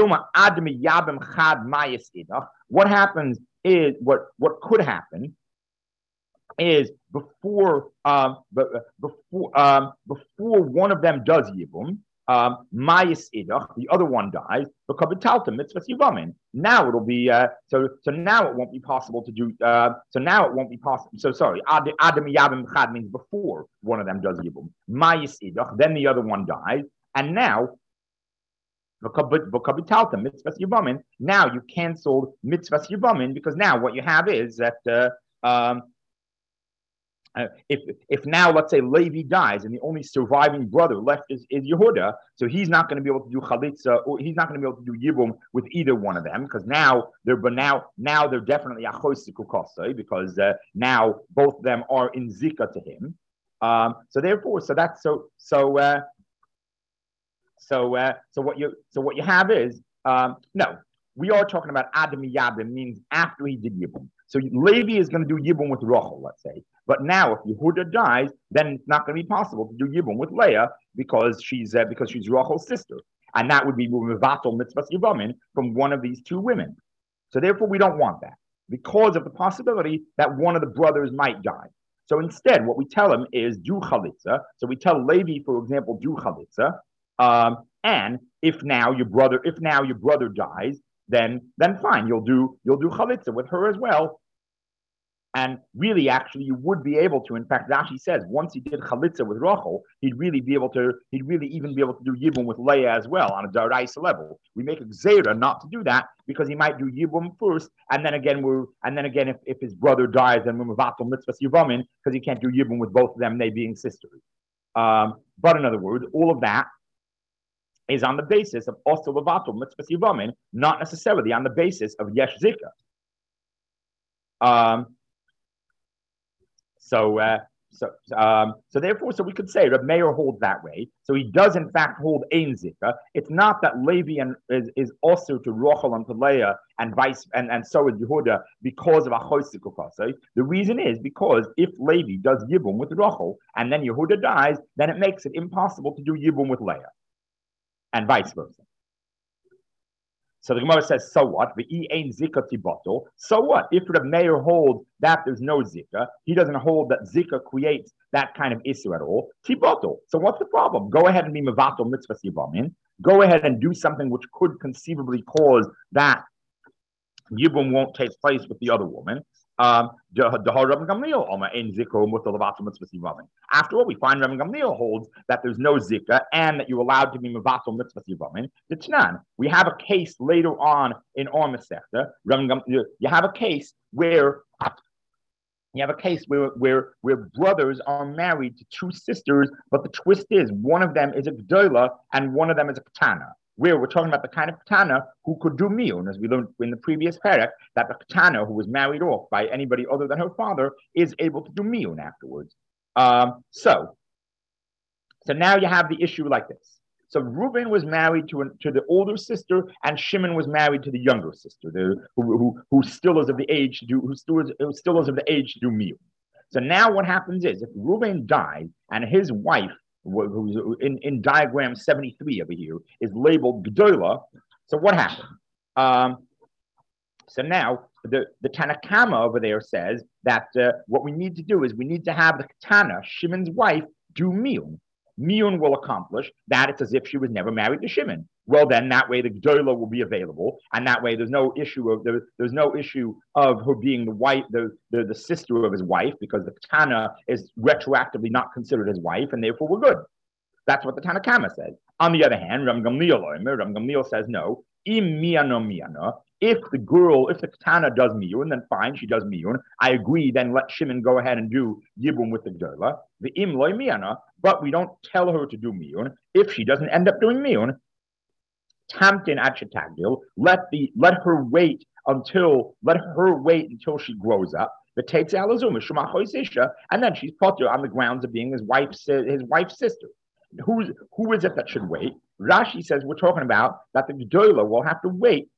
What happens is what what could happen is before um, before um, before one of them does yibum, um, mayis idach, the other one dies. Now it'll be uh, so. So now it won't be possible to do. Uh, so now it won't be possible. So sorry, adam yabim chad means before one of them does yibum. Mayis idach, then the other one dies, and now. Now you canceled mitzvah yivamin, because now what you have is that uh, um, uh, if if now let's say Levi dies and the only surviving brother left is, is Yehuda, so he's not going to be able to do chalitza, or he's not going to be able to do yibum with either one of them, because now they're but now now they're definitely achos zikukasei, because uh, now both of them are in zika to him. Um, so therefore, so that's so so. Uh, So, uh, so what you so what you have is um, no. We are talking about Adam Yabim, means after he did Yibum. So Levi is going to do Yibum with Rachel, let's say. But now, if Yehuda dies, then it's not going to be possible to do Yibum with Leah because she's uh, because she's Rachel's sister, and that would be Mevatel Mitzvah Yivamin from one of these two women. So therefore, we don't want that because of the possibility that one of the brothers might die. So instead, what we tell him is do chalitza. So we tell Levi, for example, do chalitza. Um, and if now your brother, if now your brother dies, then then fine, you'll do you'll do chalitza with her as well. And really, actually, you would be able to. In fact, Rashi says once he did chalitza with Rachel, he'd really be able to. He'd really even be able to do yibum with Leah as well on a daraisa level. We make a gzeira not to do that because he might do yibum first, and then again we're and then again if, if his brother dies, then we're mevatel mitzvah yivamin because he can't do yibum with both of them, they being sisters. Um, but in other words, all of that is on the basis of also levatel mitzvah yivamin, not necessarily on the basis of yesh zika. Um, so, uh, so, um, so therefore, so we could say Reb Meir holds that way. So he does in fact hold ein zika. It's not that Levi and, is, is also to Rachel and to Leah and vice and, and so is Yehuda because of achos zikukasei. The reason is because if Levi does yibum with Rachel and then Yehuda dies, then it makes it impossible to do yibum with Leah. And vice versa. So the Gemara says, so what? So what? If Reb Meir holds that there's no zika, he doesn't hold that zika creates that kind of issue at all. Tiboto. So what's the problem? Go ahead and be mevatel mitzvah yivamin. Go ahead and do something which could conceivably cause that yibum won't take place with the other woman. Um, After all, we find Rabban Gamliel holds that there's no zika and that you're allowed to be mevatel mitzvah yivamin. T'tnan. We have a case later on in our Masechta. You have a case where you have a case where where where brothers are married to two sisters, but the twist is one of them is a gdola and one of them is a ketana. where we're talking about the kind of Ketana who could do miyun, as we learned in the previous parak, that the Ketana who was married off by anybody other than her father is able to do miyun afterwards. Um, so, so now you have the issue like this. So Reuben was married to, to the older sister, and Shimon was married to the younger sister, the, who, who, who still is of the age to do who still is, who still is of the age to do miyun. So now what happens is, if Reuben died and his wife, who's in, in diagram seventy-three over here, is labeled Gdola, so what happened? Um, so now the, the Tanakama over there says that uh, what we need to do is we need to have the Ketana, Shimon's wife, do miyun. Miyun will accomplish that. It's as if she was never married to Shimon. Well, then that way the Gdola will be available, and that way there's no issue of there, there's no issue of her being the wife, the, the, the sister of his wife, because the Ketana is retroactively not considered his wife, and therefore we're good. That's what the Tanakama says. On the other hand, Ram Gamliel Ram Gamliel says no. Im miyano miyano. If the girl, if the Ketana does miyun, then fine, she does miyun. I agree, then let Shimon go ahead and do yibum with the Gdola. The im loy miyana, but we don't tell her to do miyun. If she doesn't end up doing miyun, tamtin at shetagdil, let the let her wait until let her wait until she grows up. The teitz alazum shuma choisisha, and then she's put on the grounds of being his wife's his wife's sister. Who's who is it that should wait? Rashi says we're talking about that the Gdola will have to wait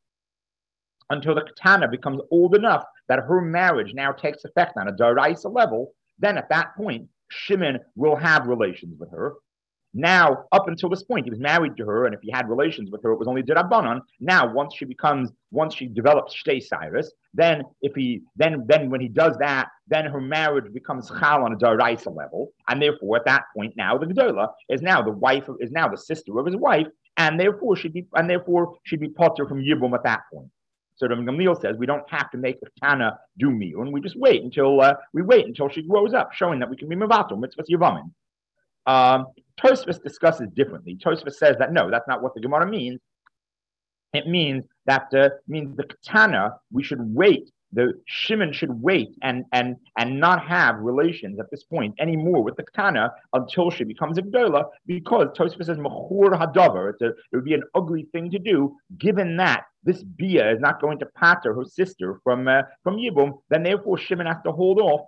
until the Ketana becomes old enough that her marriage now takes effect on a Daraisa level. Then at that point, Shimon will have relations with her. Now, up until this point, he was married to her, and if he had relations with her, it was only Dirabanan. Now, once she becomes, once she develops Shtei Cyrus, then if he, then, then when he does that, then her marriage becomes Chal on a Daraisa level, and therefore, at that point, now the Gdola is now the wife, of, is now the sister of his wife, and therefore should be, and therefore should be potter from Yibum at that point. So Rav Gamliel says we don't have to make the Ketana do miyun. We just wait until uh, we wait until she grows up, showing that we can be mevatel mitzvahs yavamin. Um, Tosfos discusses differently. Tosfos says that no, that's not what the Gemara means. It means that uh, means the Ketana we should wait. The Shimon should wait and and and not have relations at this point anymore with the Ketana until she becomes a Gdola, because Tosfos says mechur hadavar. It would be an ugly thing to do, given that this Bia is not going to pater her sister from uh, from Yibum. Then therefore Shimon has to hold off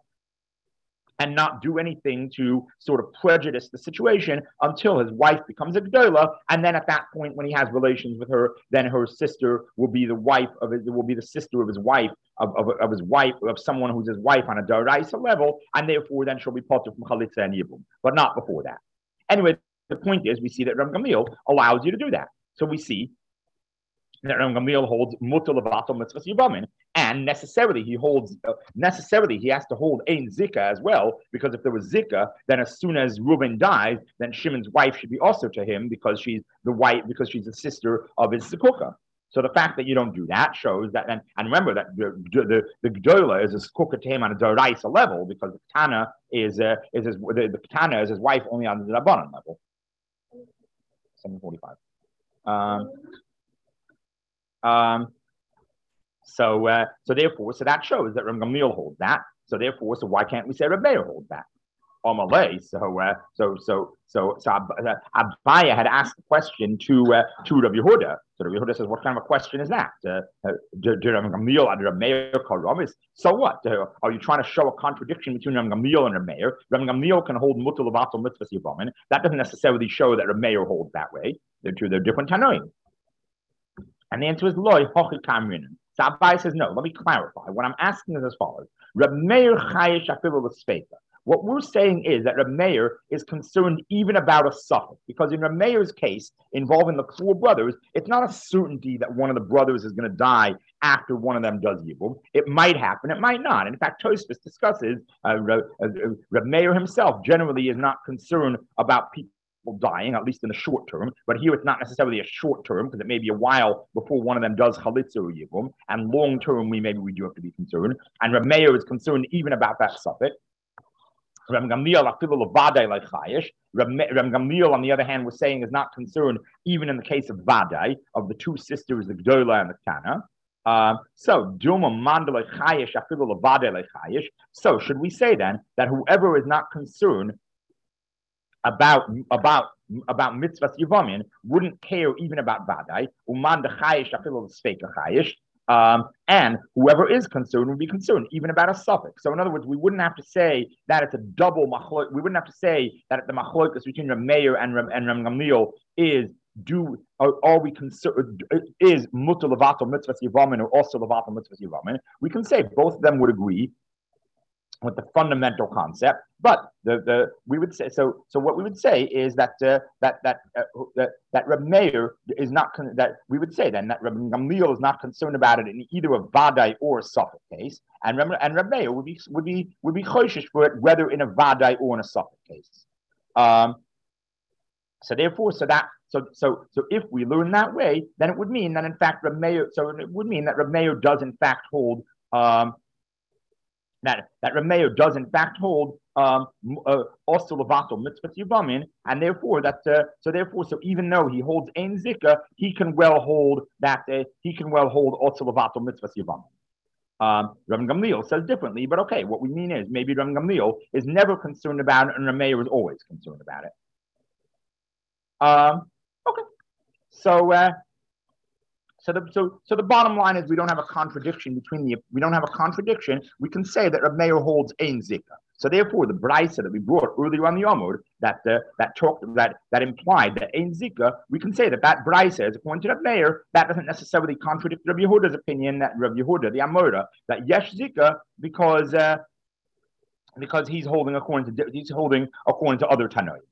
and not do anything to sort of prejudice the situation until his wife becomes a Gdola, and then at that point, when he has relations with her, then her sister will be the wife of his, will be the sister of his wife of, of, of his wife of someone who's his wife on a Daraisa level, and therefore then she'll be part of Chalitza and Yibum, but not before that. Anyway, the point is, we see that Rav Gamliel allows you to do that. So we see that Rav Gamliel holds mutal levatel mitzvahs yivamin, and necessarily he holds uh, necessarily he has to hold ein zika as well, because if there was zika, then as soon as Reuben dies, then Shimon's wife should be also to him because she's the wife because she's the sister of his zikuka. So the fact that you don't do that shows that, and, and remember that the the, the Gdola is a zikuka to him on a Daraisa level, because the Ketana is uh, is his, the, the Ketana is his wife only on the Rabbanan level. seven forty-five. Um, Um, so, uh, so therefore, so that shows that Rav Gamliel holds that. So therefore, so why can't we say Rav Meir holds that? Amalei. So, uh, so, so, so, so uh, Abaya had asked the question to uh, to Rav Yehuda. So Rav Yehuda says, "What kind of a question is that? Uh, uh, do Rav Gamliel and Rav Meir karam is so what? Uh, are you trying to show a contradiction between Rav Gamliel and Rav Meir? Rav Gamliel can hold mutal levatel mitzvahs yivamin. That doesn't necessarily show that Rav Meir holds that way. They're two, they're different tanoim." And the answer is loy hochi kamrin. So Abai says no. Let me clarify. What I'm asking is as follows: Reb Meir chayish afilu l'speita. What we're saying is that Reb Meir is concerned even about a suffix, because in Reb Meir's case involving the four brothers, it's not a certainty that one of the brothers is going to die after one of them does yibum. It might happen. It might not. In fact, Tosfos discusses uh, Reb, uh, Reb Meir himself generally is not concerned about people dying, at least in the short term. But here it's not necessarily a short term, because it may be a while before one of them does chalitza or yibum. And long term, we maybe we do have to be concerned. And Reb Meir is concerned even about that suffix. Reb Gamliel, like chayish. Reb Gamliel, on the other hand, was saying is not concerned even in the case of vadai, of the two sisters, the Gdola and the Ketana. Um, so Duma Mandala chayish afilu levadai like chayish. So should we say then that whoever is not concerned about about about mitzvahs yivamin wouldn't care even about vadai. Uman dechayish afilu l'sfeika chayish. Um, and whoever is concerned would be concerned even about a suffix. So in other words, we wouldn't have to say that it's a double machlok. We wouldn't have to say that the machlokas between Reb Meir and Reb and Reb Gamliel is do are, are we concerned is mutter levato mitzvahs yivamin or also levato mitzvahs yivamin. We can say both of them would agree with the fundamental concept, but the, the we would say so. So what we would say is that uh, that that uh, that that Reb Meir is not con- that we would say then that Reb Gamliel is not concerned about it in either a vadai or a suffix case, and Reb, and Reb Meir would be would be would be choishish for it whether in a vadai or in a suffix case. Um, so therefore, so that so so so if we learn that way, then it would mean that in fact Reb Meir. So it would mean that Reb Meir does in fact hold. Um, That that Reb Meir does in fact hold um, uh, also levato mitzvah yivamin, and therefore that uh, so therefore so even though he holds ein zika, he can well hold that uh, he can well hold also levato mitzvah yivamin. Um, Reb Gamliel says differently, but okay, what we mean is maybe Reb Gamliel is never concerned about it, and Reb Meir is always concerned about it. Um, okay, so. Uh, So the so so the bottom line is we don't have a contradiction between the we don't have a contradiction. We can say that Reb Meir holds ein zika. So therefore, the brisa that we brought earlier on the Amud that uh, that talked that that implied that ein zika, we can say that that brisa is according to Reb Meir. That doesn't necessarily contradict Reb Yehuda's opinion that Reb Yehuda, the Amora, that yesh zika because uh, because he's holding according to he's holding according to other Tanoim.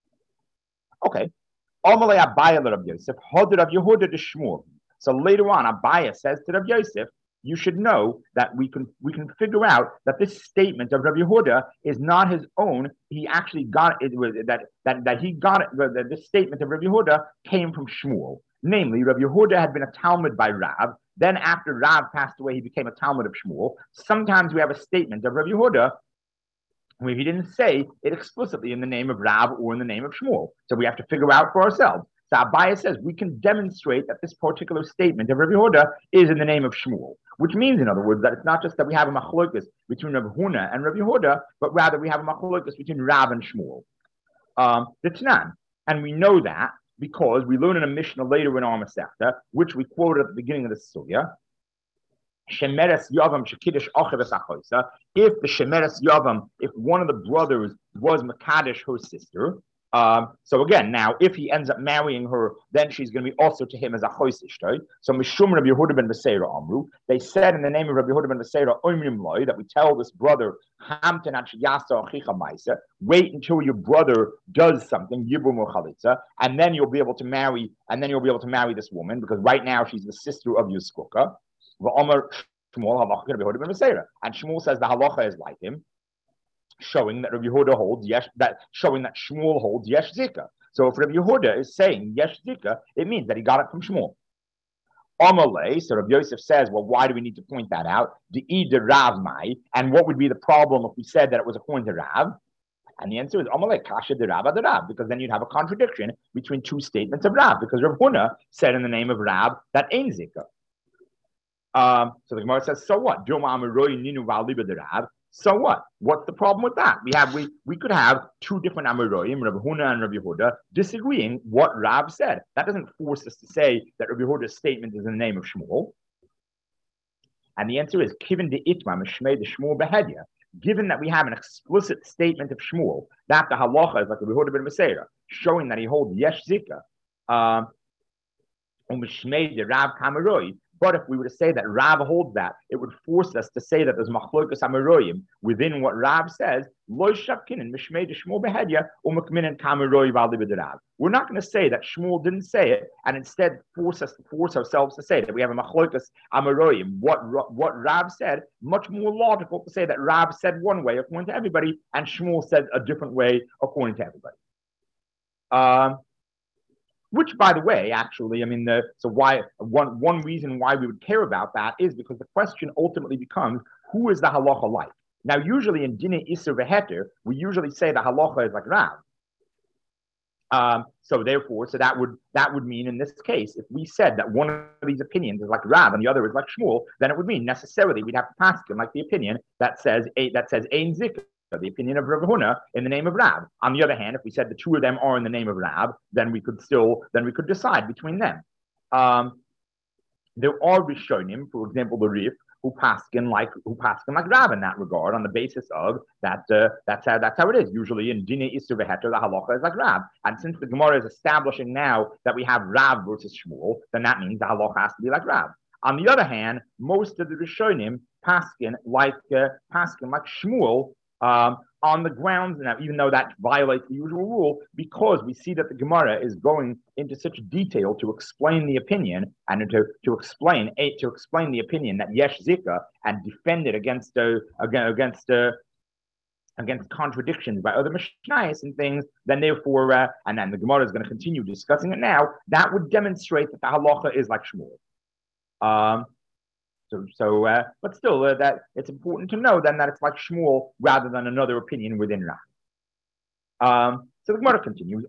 Okay. Amalei Abaya Reb Yosef hoded Reb Yehuda to Shmuel. So later on, Abaya says to Reb Yosef, you should know that we can we can figure out that this statement of Reb Yehuda is not his own. He actually got it that that that he got it. That this statement of Reb Yehuda came from Shmuel. Namely, Reb Yehuda had been a Talmud by Rav. Then after Rav passed away, he became a Talmud of Shmuel. Sometimes we have a statement of Reb Yehuda where he didn't say it explicitly in the name of Rav or in the name of Shmuel. So we have to figure out for ourselves. So Abaya says we can demonstrate that this particular statement of Rabbi Yehuda is in the name of Shmuel, which means, in other words, that it's not just that we have a machlokas between Rabbi Huna and Rabbi Yehuda, but rather we have a machlokas between Rav and Shmuel. Um, the Tanan, and we know that because we learn in a Mishnah later in our Masechta, which we quoted at the beginning of the Sugya. Shemeres Yavam Shekidish Acheves Achoisa. If the Shemeres Yavam, if one of the brothers was Makadesh, her sister. Um, so again, now if he ends up marrying her, then she's going to be also to him as a choisishtoi. So Mishum Rabbi Yehuda ben Beseira Amru. They said in the name of Rabbi Yehuda ben Beseira Omrim Loi that we tell this brother Hamten Yasa Achicha Maisa. Wait until your brother does something Yibum or Chalitza, and then you'll be able to marry, and then you'll be able to marry this woman because right now she's the sister of your skuka. And Shmuel says the halacha is like him, showing that Rabbi Yehuda holds yesh, that showing that Shmuel holds yesh zika. So if Rabbi Yehuda is saying yesh zika, it means that he got it from Shmuel. Amalei, so Rabbi Yosef says, well, why do we need to point that out? The ida Rav mai, and what would be the problem if we said that it was according to Rav? And the answer is Amalei kasha de Rav de Rav, because then you'd have a contradiction between two statements of Rav, because Rav Huna said in the name of Rav that ein zika. Um, so the Gemara says, so what? So what? What's the problem with that? We have we we could have two different Amoraim, Rabbi Huna and Rabbi Yehuda, disagreeing what Rav said. That doesn't force us to say that Rabbi Yehuda's statement is in the name of Shmuel. And the answer is Kivin de Itma Mishmei de Shmuel Behedya. Given that we have an explicit statement of Shmuel, that the halacha is like Rabbi Yehuda ben Meseira, showing that he holds yesh zika, um, Mishmei de Rav Kamaroi. But if we were to say that Rav holds that, it would force us to say that there's machlokas amaroyim within what Rav says. We're not going to say that Shmuel didn't say it, and instead force us force ourselves to say that we have a machlokas amaroyim. What what Rav said, much more logical to say that Rav said one way according to everybody, and Shmuel said a different way according to everybody. Um. Which, by the way, actually, I mean, the, so why one one reason why we would care about that is because the question ultimately becomes, who is the halacha like? Now, usually in Dinei Isser V'Heter, we usually say the halacha is like Rav. Um, so therefore, so that would that would mean in this case, if we said that one of these opinions is like Rav and the other is like Shmuel, then it would mean necessarily we'd have to pass him like the opinion that says that says ein zikr. the opinion of Rav Huna in the name of Rab. On the other hand, if we said the two of them are in the name of Rab, then we could still, then we could decide between them. Um, there are Rishonim, for example, the Rif, who paskin like who paskin like Rab in that regard, on the basis of that uh, that's how that's how it is. Usually in Dine Isur Veheter, the halacha is like Rab, and since the Gemara is establishing now that we have Rab versus Shmuel, then that means the halacha has to be like Rab. On the other hand, most of the Rishonim paskin like uh, paskin like Shmuel. Um, on the grounds, now, even though that violates the usual rule, because we see that the Gemara is going into such detail to explain the opinion and to, to explain to explain the opinion that Yesh Zika and defend it against uh, against uh, against contradictions by other Mishnayos and things, then therefore, uh, and then the Gemara is going to continue discussing it now. That would demonstrate that the halacha is like Shmuel. Um, So, so uh, but still, uh, that it's important to know then that it's like Shmuel rather than another opinion within Rab. Um, so the Gemara continues.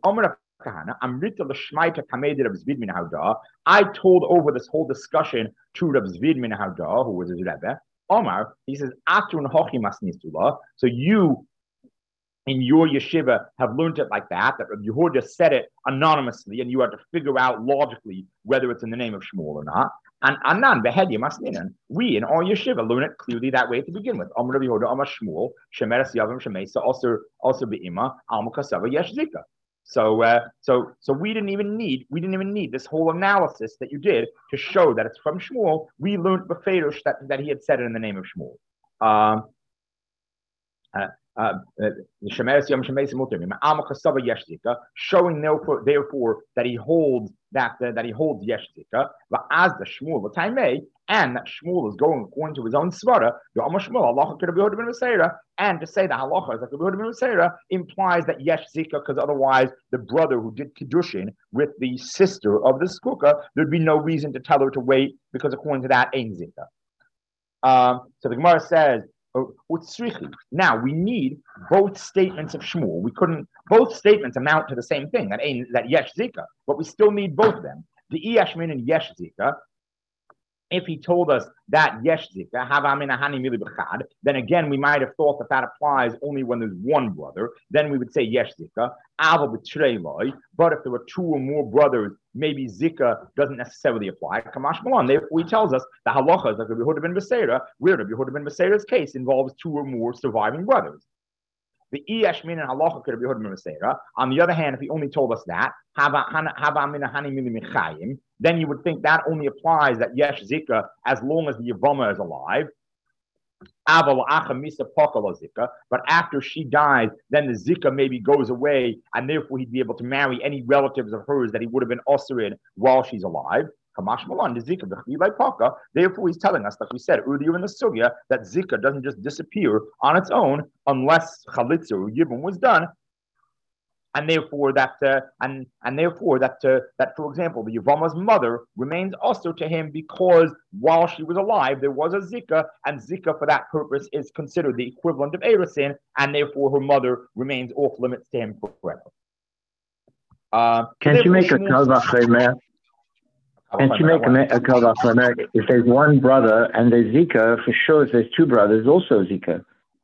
I told over this whole discussion to Rav Zvid min Hauda, who was his Rebbe. Omar, he says, Atun hochi masnisula. So you, in your yeshiva, have learned it like that, that Rabbi Yehuda said it anonymously, and you have to figure out logically whether it's in the name of Shmuel or not. And anan behedya masninan, we in our yeshiva learn it clearly that way to begin with. Amar Rabbi Yehuda, Amar Shmuel, shemeres yavim shemesa, also also beima alma kasava yesh zika. So, uh, so, so we didn't even need we didn't even need this whole analysis that you did to show that it's from Shmuel. We learned befeirush that that he had said it in the name of Shmuel. Um, uh, Uh, showing therefore, therefore that he holds that uh, that he holds yesh zika, but as the Shmuel and that Shmuel is going according to his own svara, and to say that halacha is like the implies that yesh zika, because otherwise the brother who did kiddushin with the sister of the skukah, there'd be no reason to tell her to wait, because according to that ain't zika. Um, so the Gemara says, now we need both statements of Shmuel. We couldn't. Both statements amount to the same thing, that that yesh zika, but we still need both of them. The iyashmin and yesh zika. If he told us that yesh zika, then again we might have thought that that applies only when there's one brother. Then we would say yesh zika. But if there were two or more brothers, maybe zika doesn't necessarily apply. Kamash Malan. Therefore, he tells us the halacha is like Rabbi Yehuda ben Beseira, where Rabbi Yehuda ben Beseira's case involves two or more surviving brothers. The iyashmin and halacha could be Rabbi Yehuda ben Beseira. On the other hand, if he only told us that, then you would think that only applies that yesh zika as long as the yavama is alive. But after she dies, then the zika maybe goes away, and therefore he'd be able to marry any relatives of hers that he would have been osir while she's alive. Therefore, he's telling us, like we said earlier in the sugya, that zika doesn't just disappear on its own unless chalitza or yibum was done. And therefore, that uh, and and therefore that uh, that for example, the Yavama's mother remains also to him because while she was alive, there was a zika, and zika for that purpose is considered the equivalent of erusin, and therefore her mother remains off limits to him forever. Uh, Can't you make a kalvachemer? Can't you make a, a kalvachemer? If there's one brother and there's zika, for sure, if there's two brothers, also zika.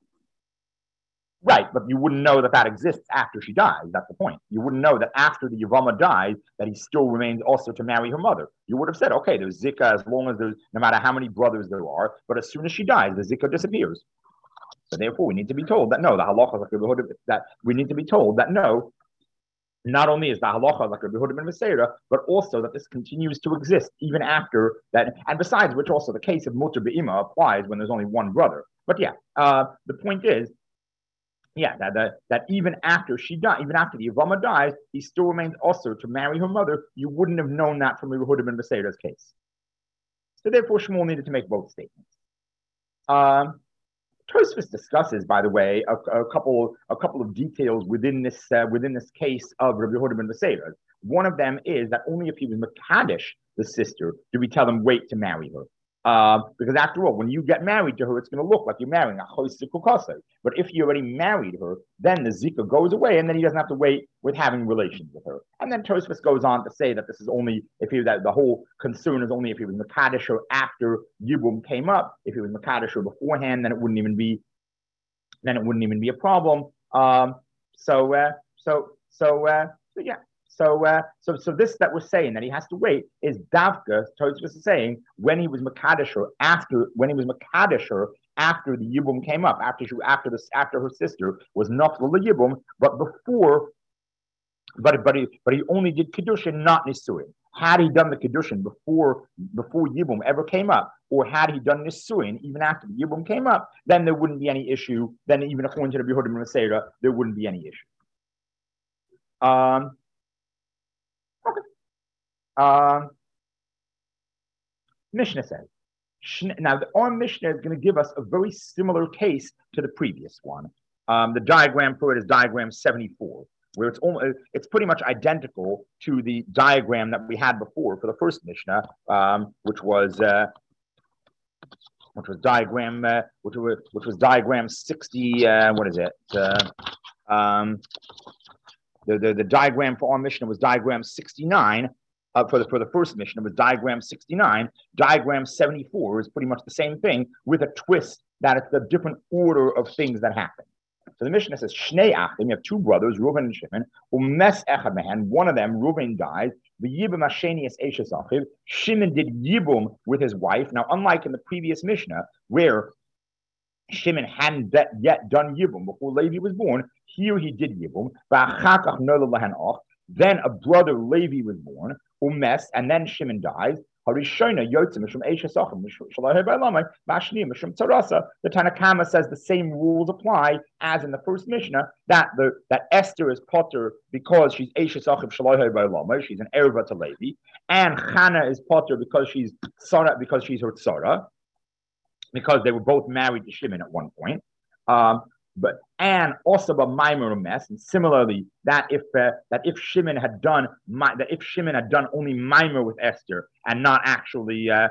Right, but you wouldn't know that that exists after she dies. That's the point. You wouldn't know that after the Yavama dies, that he still remains also to marry her mother. You would have said, okay, there's zika as long as there's, no matter how many brothers there are, but as soon as she dies, the zika disappears. So therefore, we need to be told that no, the halacha is like Rabbi Yehuda, that we need to be told that no, not only is the halacha like Rabbi Yehuda ben Beseira, but also that this continues to exist even after that. And besides which, also the case of mutar be'ima applies when there's only one brother. But yeah, uh, the point is, yeah, that, that that even after she died, even after the Yavama dies, he still remains also to marry her mother. You wouldn't have known that from Rabbi Yehuda ben Beseira's case. So therefore, Shmuel needed to make both statements. Um, Tosfos discusses, by the way, a, a couple a couple of details within this uh, within this case of Rabbi Yehuda ben Beseira. One of them is that only if he was Mekadesh the sister do we tell him wait to marry her. Uh, because after all, when you get married to her, it's going to look like you're marrying a choisik ukasei. But if you already married her, then the zika goes away, and then he doesn't have to wait with having relations with her. And then Tosfos goes on to say that this is only if he that the whole concern is only if he was mekadesh her after Yibum came up. If he was mekadesh her beforehand, then it wouldn't even be then it wouldn't even be a problem. Um, so, uh, so, so, uh, so, yeah. So, uh, so, so this that we're saying that he has to wait is Davka. Tosfos is saying when he was Makadisher after when he was Makadisher after the Yibum came up after she after this after her sister was Nafla Yibum, but before, but but he but he only did Kedushin, not Nisuin. Had he done the Kedushin before before Yibum ever came up, or had he done Nisuin even after the Yibum came up, then there wouldn't be any issue. Then even according to the Yehudim and Masera, there wouldn't be any issue. Um, okay. Um, Mishnah says. Now, our Mishnah is going to give us a very similar case to the previous one. Um, the diagram for it is diagram seventy-four, where it's almost, it's pretty much identical to the diagram that we had before for the first Mishnah, um, which was uh, which was diagram uh, which was which was diagram sixty. Uh, what is it? Uh, um, the, the the diagram for our Mishnah was diagram sixty-nine. Uh, for the for the first Mishnah was diagram sixty-nine. Diagram seventy-four is pretty much the same thing with a twist that it's the different order of things that happen. So the Mishnah says, Shnei Achim, you have two brothers, Reuven and Shimon, Umes Echad Mehen, one of them, Reuven dies, the Yibum Hasheni es Eishes Achiv, Shimon did Yibum with his wife. Now, unlike in the previous Mishnah, where Shimon hadn't yet done Yibum before Levi was born, here he did Yibum, then a brother Levi was born, Umes, and then Shimon dies. The Tanakhama says the same rules apply as in the first Mishnah, that the that Esther is potter because she's Eishes Achim Shalohe Ba'Lama, she's an Erva to Levi, and Chana is potter because she's Sarah, because she's her Tzara, because they were both married to Shimon at one point. Um, But and also a mimer mess, and similarly that if uh, that if Shimon had done my, that if Shimon had done only mimer with Esther and not actually uh,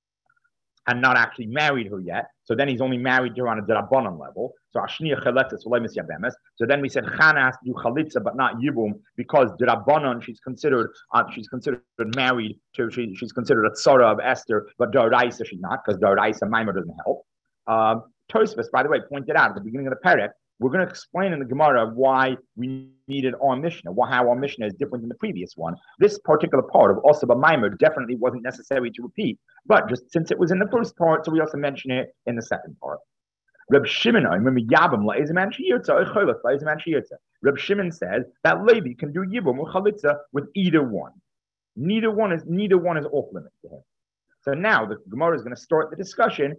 and not actually married her yet, so then he's only married to her on a Darabanan level. So Ashniya Chaletzes V'Lemis Yabemes. So then we said Chana has to do Chalitza but not Yibum because Darabanan she's considered uh, she's considered married to she, she's considered a tzara of Esther, but Doraisa she's not because Doraisa mimer doesn't help. Um, Tosfos, by the way, pointed out at the beginning of the Perek, we're going to explain in the Gemara why we needed our Mishnah, how our Mishnah is different than the previous one. This particular part of Osaba Maimer definitely wasn't necessary to repeat, but just since it was in the first part, so we also mention it in the second part. Reb Shimon, remember Yabam La'izaman Shiyotza, Echolot La'izaman Shiyotza. Reb Shimon says that Levi can do Yibum or Chalitza with either one. Neither one is neither one is off limits to him. So now the Gemara is going to start the discussion.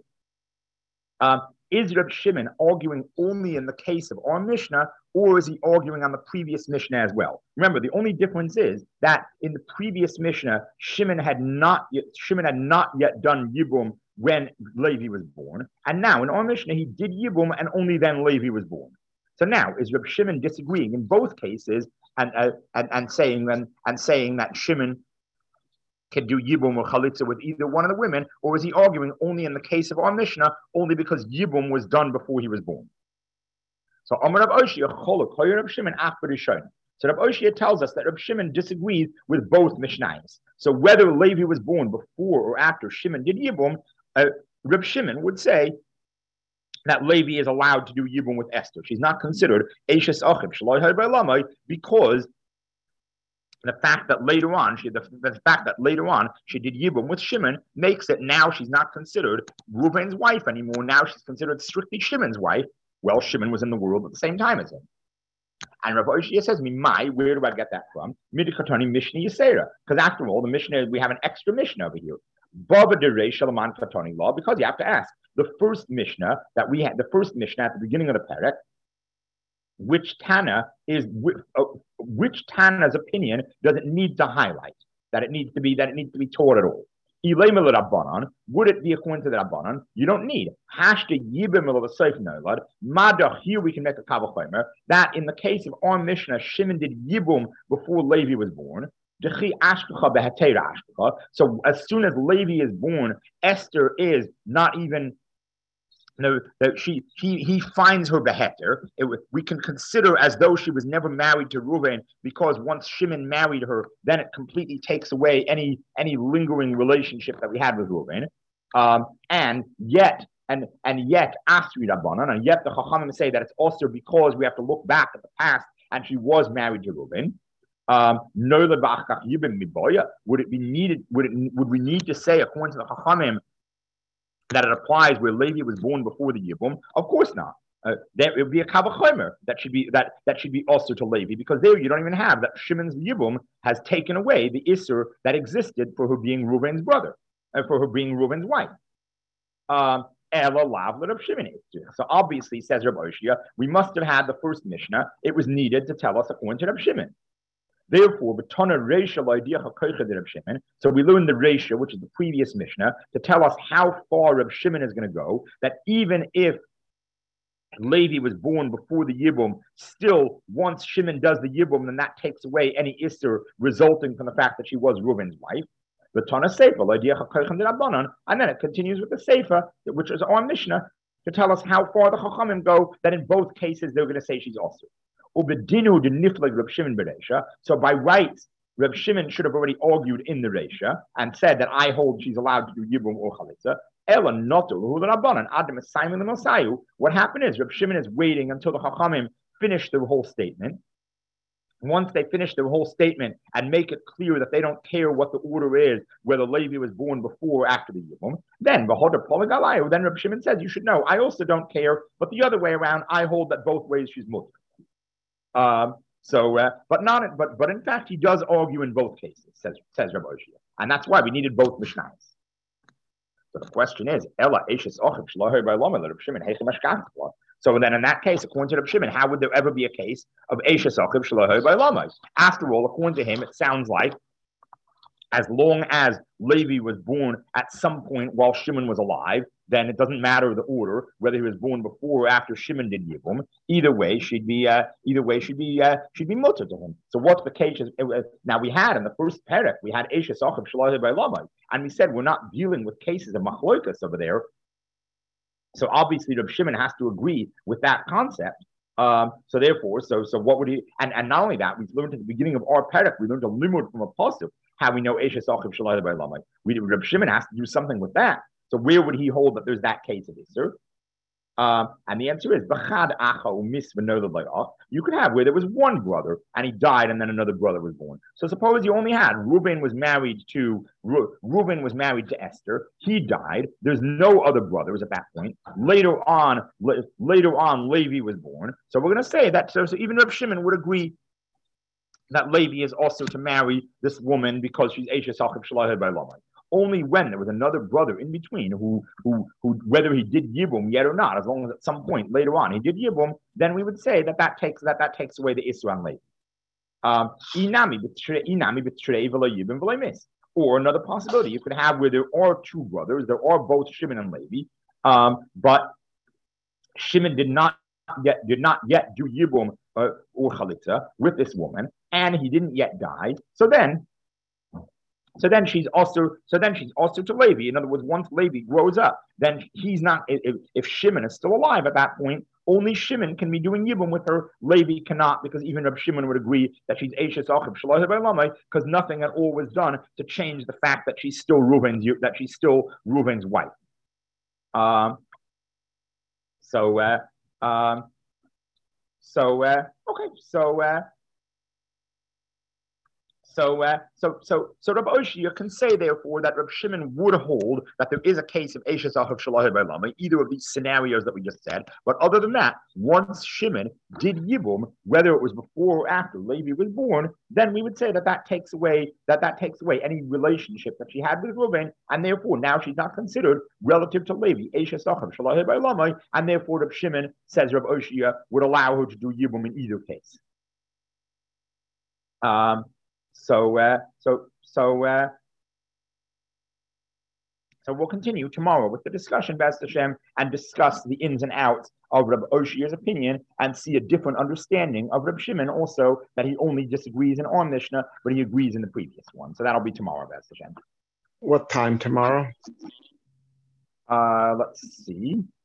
Um, Is Reb Shimon arguing only in the case of our Mishnah, or is he arguing on the previous Mishnah as well? Remember, the only difference is that in the previous Mishnah, Shimon had not yet, Shimon had not yet done Yibum when Levi was born, and now in our Mishnah he did Yibum, and only then Levi was born. So now is Reb Shimon disagreeing in both cases and uh, and and saying and, and saying that Shimon can do Yibum or Chalitza with either one of the women, or is he arguing only in the case of our Mishnah, only because Yibum was done before he was born? So Amar Rav Oshia, Cholok, Hoyer Reb Shimon, Achbar Rishon. So Rav Oshia tells us that Reb Shimon disagrees with both Mishnayos. So whether Levi was born before or after Shimon did Yibum, uh, Reb Shimon would say that Levi is allowed to do Yibum with Esther. She's not considered Eishes Achim Shaloi Ha'Ba'Lamai because the fact that later on she the, the fact that later on she did Yibum with Shimon makes it now she's not considered Reuven's wife anymore. Now she's considered strictly Shimon's wife. Well, Shimon was in the world at the same time as him. And Rav Oshia says to me, "My, where do I get that from? Midikatani Mishnah Yisera, because after all, the Mishnah we have an extra Mishnah over here. Baba Derei Shalaman Katani law, because you have to ask the first Mishnah that we had, the first Mishnah at the beginning of the Perek. Which Tana is uh, which Tana's opinion does it need to highlight that it needs to be that it needs to be taught at all? Would it be according to the Rabbanon? You don't need hashta yibim nolad. Madach, here we can make a kavachomer that in the case of our Mishnah, Shimon did Yibum before Levi was born. So as soon as Levi is born, Esther is not even. No, that she he he finds her beheter. It, we can consider as though she was never married to Reuven, because once Shimon married her, then it completely takes away any any lingering relationship that we had with Reuven. Um, and yet, and and yet Asri Rabbanan, and yet the Chachamim say that it's also because we have to look back at the past, and she was married to Reuben. Um, would it be needed? Would it? Would we need to say, according to the Chachamim, that it applies where Levi was born before the Yibum? Of course not. Uh, there it would be a kavachomer that should be that that should be also to Levi, because there you don't even have that. Shimon's Yibum has taken away the Isser that existed for her being Reuben's brother, and uh, for her being Reuben's wife. Um, so obviously, says Rabbi Oshia, we must have had the first Mishnah. It was needed to tell us according to Reb Shimon. Therefore, so we learned the Reisha, which is the previous Mishnah, to tell us how far Reb Shimon is going to go, that even if Levi was born before the Yibum, still, once Shimon does the Yibum, then that takes away any Isser resulting from the fact that she was Reuben's wife. The Tana Sefer, and then it continues with the Sefer, which is our Mishnah, to tell us how far the Chachamim go, that in both cases they're going to say she's also. So by rights, Reb Shimon should have already argued in the Reisha and said that I hold she's allowed to do Yibum or Chalitza. What happened is Reb Shimon is waiting until the Chachamim finish the whole statement. Once they finish the whole statement and make it clear that they don't care what the order is, whether Levi was born before or after the Yibum, then then Reb Shimon says, you should know, I also don't care, but the other way around, I hold that both ways she's mutter. Um, so, uh, but not, but but in fact, he does argue in both cases, says says Rabbi Oshia, and that's why we needed both Mishnahs. So the question is, Ella Eishes Ochim Shlohei by Lama Reb Shimon Heichem Ashkafla. So then, in that case, according to Reb Shimon, how would there ever be a case of Eishes Ochim Shlohei by Lama? After all, according to him, it sounds like as long as Levi was born at some point while Shimon was alive, then it doesn't matter the order, whether he was born before or after Shimon did Yibum. Either way, she'd be uh, either way she'd be uh, she'd be mutter to him. So what's the case? Now we had in the first perek, we had Eishes Ochim Shlohei by Lama, and we said we're not dealing with cases of machloikas over there. So obviously, Reb Shimon has to agree with that concept. Um, so therefore, so so what would he? And, and not only that, we learned at the beginning of our perek, we learned a limud from a pasuk how we know Eishes Ochim Shlohei by Lama. We Reb Shimon has to do something with that. So where would he hold that there's that case of Isser? Um, and the answer is B'chad Acha Umis V'Nodad Le'ach. You could have where there was one brother and he died and then another brother was born. So suppose you only had Reuben was married to Reuben was married to Esther. He died. There's no other brothers at that point. Later on, le- later on, Levi was born. So we're going to say that. So, so even Reb Shimon would agree that Levi is also to marry this woman because she's Eishes Ochim Shlohei by Lama. Only when there was another brother in between who, who, who, whether he did Yibum yet or not, as long as at some point later on he did Yibum, then we would say that that takes that that takes away the Isra on Levi. Um, inami inami b'trei v'lo Yibum v'lo mis. Or another possibility, you could have where there are two brothers, there are both Shimon and Levi, um, but Shimon did not yet did not yet do Yibum uh, or Chalitza with this woman, and he didn't yet die. So then. So then she's also so then she's also to Levi. In other words, once Levi grows up, then he's not. If, if Shimon is still alive at that point, only Shimon can be doing Yibum with her. Levi cannot, because even Reb Shimon would agree that she's Eishes Ochim Shlohei by Lama, because nothing at all was done to change the fact that she's still Reuben's that she's still Reuben's wife. Um. So. Uh, um. So. Uh, okay. So. Uh, So, uh, so, so, so, Rabbi Oshia can say, therefore, that Reb Shimon would hold that there is a case of Eishes Ochim Shlohei by Lama, either of these scenarios that we just said. But other than that, once Shimon did Yibum, whether it was before or after Levi was born, then we would say that that takes away that that takes away any relationship that she had with Reuben, and therefore now she's not considered relative to Levi Eishes Ochim Shlohei by Lama, and therefore Reb Shimon, says Reb Oshia, would allow her to do Yibum in either case. Um. So, uh, so, so, uh, so we'll continue tomorrow with the discussion, B'ez Hashem, and discuss the ins and outs of Reb Oshia's opinion and see a different understanding of Reb Shimon. Also, that he only disagrees in our Mishnah, but he agrees in the previous one. So that'll be tomorrow, B'ez Hashem. What time tomorrow? Uh, let's see.